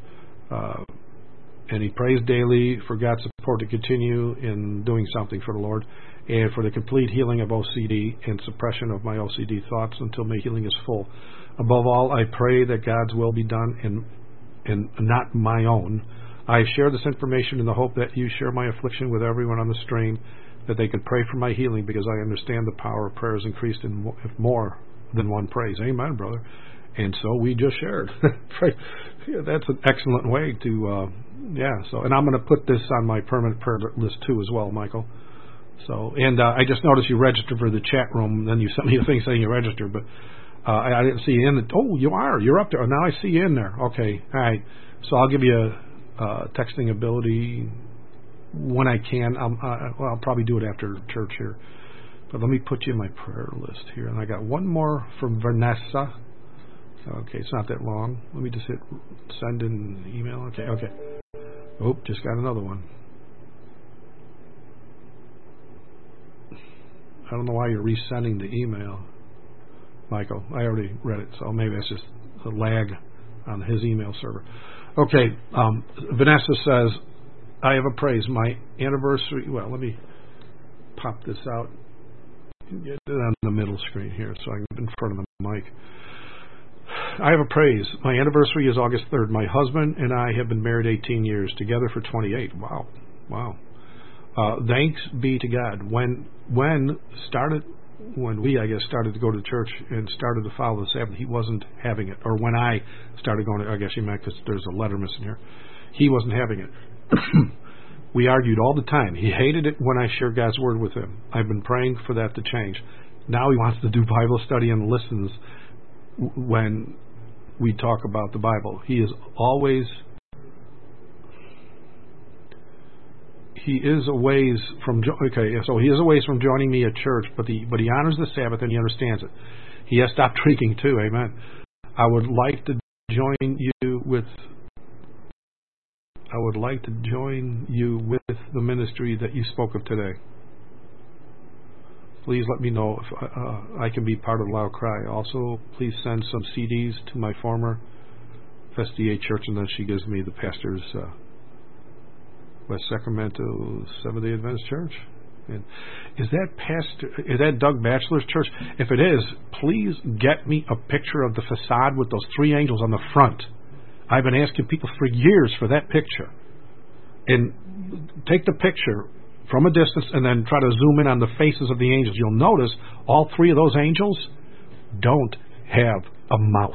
And he prays daily for God's support to continue in doing something for the Lord, and for the complete healing of OCD and suppression of my OCD thoughts until my healing is full. Above all, I pray that God's will be done and not my own. I share this information in the hope that you share my affliction with everyone on the stream, that they can pray for my healing, because I understand the power of prayer is increased in more than one praise. Amen, brother. And so we just shared. Yeah, that's an excellent way to, So, and I'm going to put this on my permanent prayer list too as well, Michael. So, and I just noticed you registered for the chat room. Then you sent me a thing saying you registered, but I didn't see you in the. Oh, you are. You're up there. Now I see you in there. Okay. All right. So I'll give you texting ability when I can. I'll probably do it after church here. But let me put you in my prayer list here. And I got one more from Vanessa. Okay, it's not that long. Let me just hit send in email. Okay. Oh, just got another one. I don't know why you're resending the email, Michael. I already read it, so maybe it's just a lag on his email server. Okay, Vanessa says, I have a praise. My anniversary, well, let me pop this out. Get it on the middle screen here so I'm in front of the mic. I have a praise. My anniversary is August 3rd. My husband and I have been married 18 years, together for 28. Wow. Thanks be to God. When we started to go to church and started to follow the Sabbath, he wasn't having it. Or when I started going, I guess you meant because there's a letter missing here. He wasn't having it. We argued all the time. He hated it when I shared God's word with him. I've been praying for that to change. Now he wants to do Bible study and listens when we talk about the Bible. He is a ways from joining me at church, but he honors the Sabbath and he understands it. He has stopped drinking too. Amen. I would like to join you with the ministry that you spoke of today. Please let me know if I can be part of Loud Cry. Also, please send some CDs to my former SDA church, and then she gives me the pastor's West Sacramento Seventh-day Adventist Church. And is that Doug Batchelor's church? If it is, please get me a picture of the facade with those three angels on the front. I've been asking people for years for that picture. And take the picture from a distance and then try to zoom in on the faces of the angels. You'll notice all three of those angels don't have a mouth.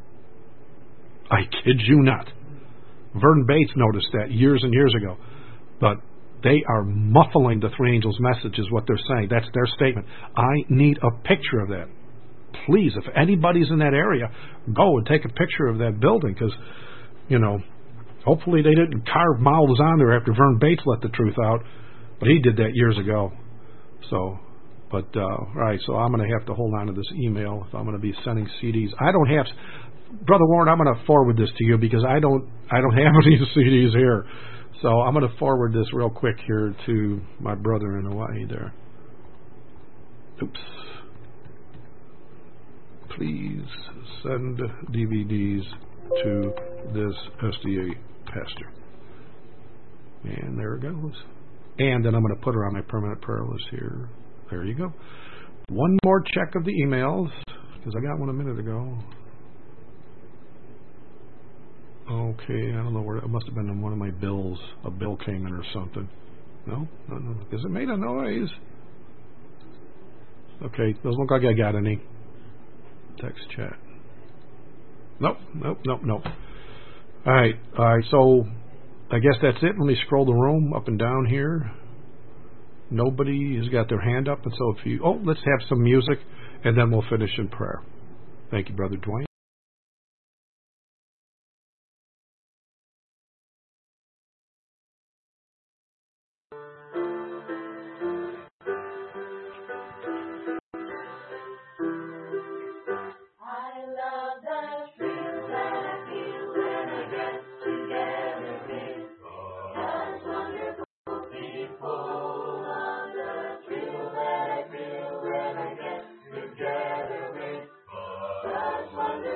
I kid you not. Vernon Bates noticed that years and years ago. But they are muffling the three angels' message is what they're saying. That's their statement. I need a picture of that. Please, if anybody's in that area, go and take a picture of that building because, hopefully they didn't carve mouths on there after Vern Bates let the truth out. But he did that years ago. So, right, so I'm going to have to hold on to this email if I'm going to be sending CDs. I don't have, Brother Warren, I'm going to forward this to you because I don't have any CDs here. So I'm going to forward this real quick here to my brother in Hawaii there. Oops. Please send DVDs to this SDA pastor. And there it goes. And then I'm going to put her on my permanent prayer list here. There you go. One more check of the emails, because I got one a minute ago. Okay, I don't know where. It must have been in one of my bills. A bill came in or something. No, because it made a noise. Okay, doesn't look like I got any. Text chat. Nope. All right, so I guess that's it. Let me scroll the room up and down here. Nobody has got their hand up, and so if you... let's have some music, and then we'll finish in prayer. Thank you, Brother Dwayne. Together with such wonderful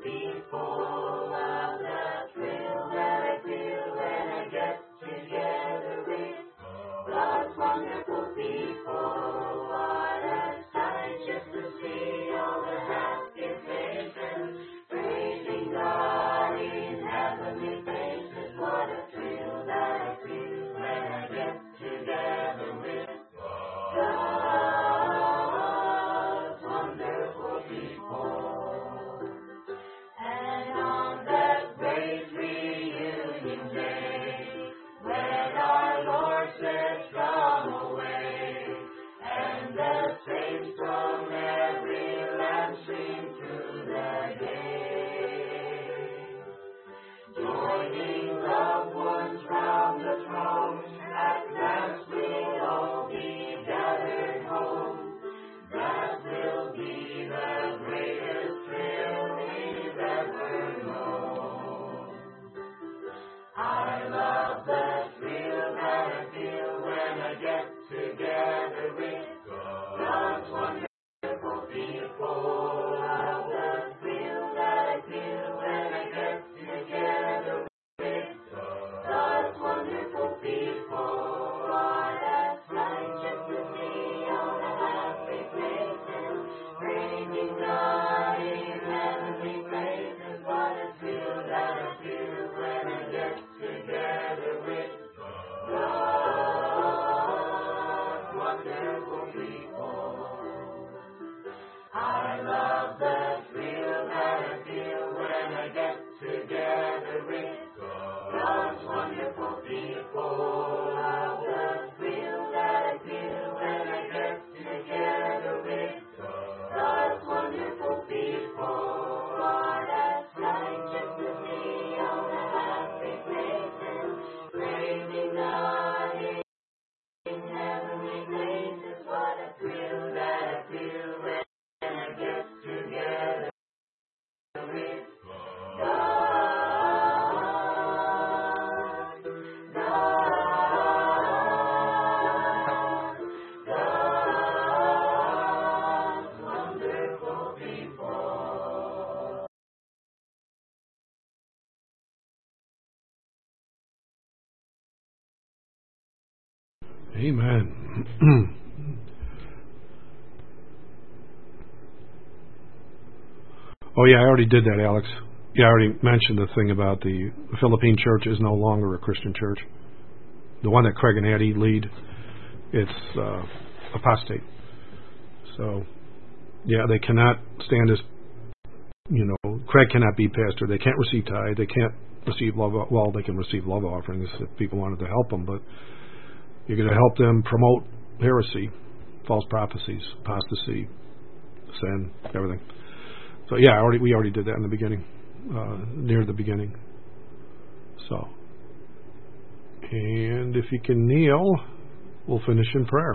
Amen. Oh, yeah, I already did that, Alex. Yeah, I already mentioned the thing about the Philippine church is no longer a Christian church. The one that Craig and Addie lead, it's apostate. So, yeah, they cannot stand as, Craig cannot be pastor. They can't receive tithe. They can't receive love. Well, they can receive love offerings if people wanted to help them, but you're going to help them promote heresy, false prophecies, apostasy, sin, everything. So yeah, we already did that in the beginning, near the beginning. So, and if you can kneel, we'll finish in prayer.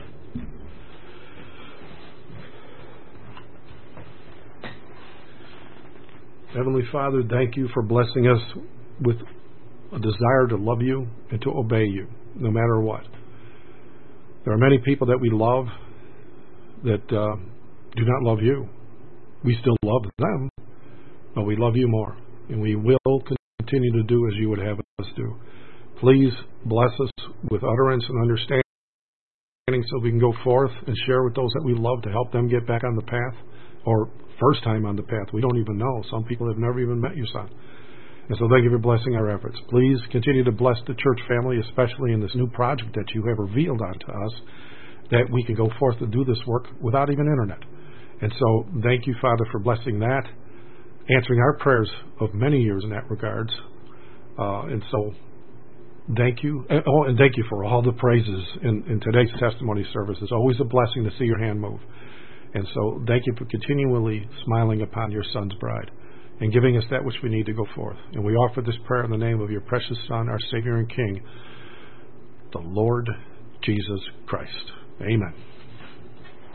Heavenly Father, thank you for blessing us with a desire to love you and to obey you, no matter what. There are many people that we love that do not love you. We still love them, but we love you more, and we will continue to do as you would have us do. Please bless us with utterance and understanding so we can go forth and share with those that we love to help them get back on the path, or first time on the path. We don't even know. Some people have never even met your Son. And so thank you for blessing our efforts. Please continue to bless the church family, especially in this new project that you have revealed unto us, that we can go forth to do this work without even internet. And so thank you, Father, for blessing that, answering our prayers of many years in that regards. And so thank you. And thank you for all the praises in today's testimony service. It's always a blessing to see your hand move. And so thank you for continually smiling upon your Son's bride and giving us that which we need to go forth. And we offer this prayer in the name of your precious Son, our Savior and King, the Lord Jesus Christ. Amen.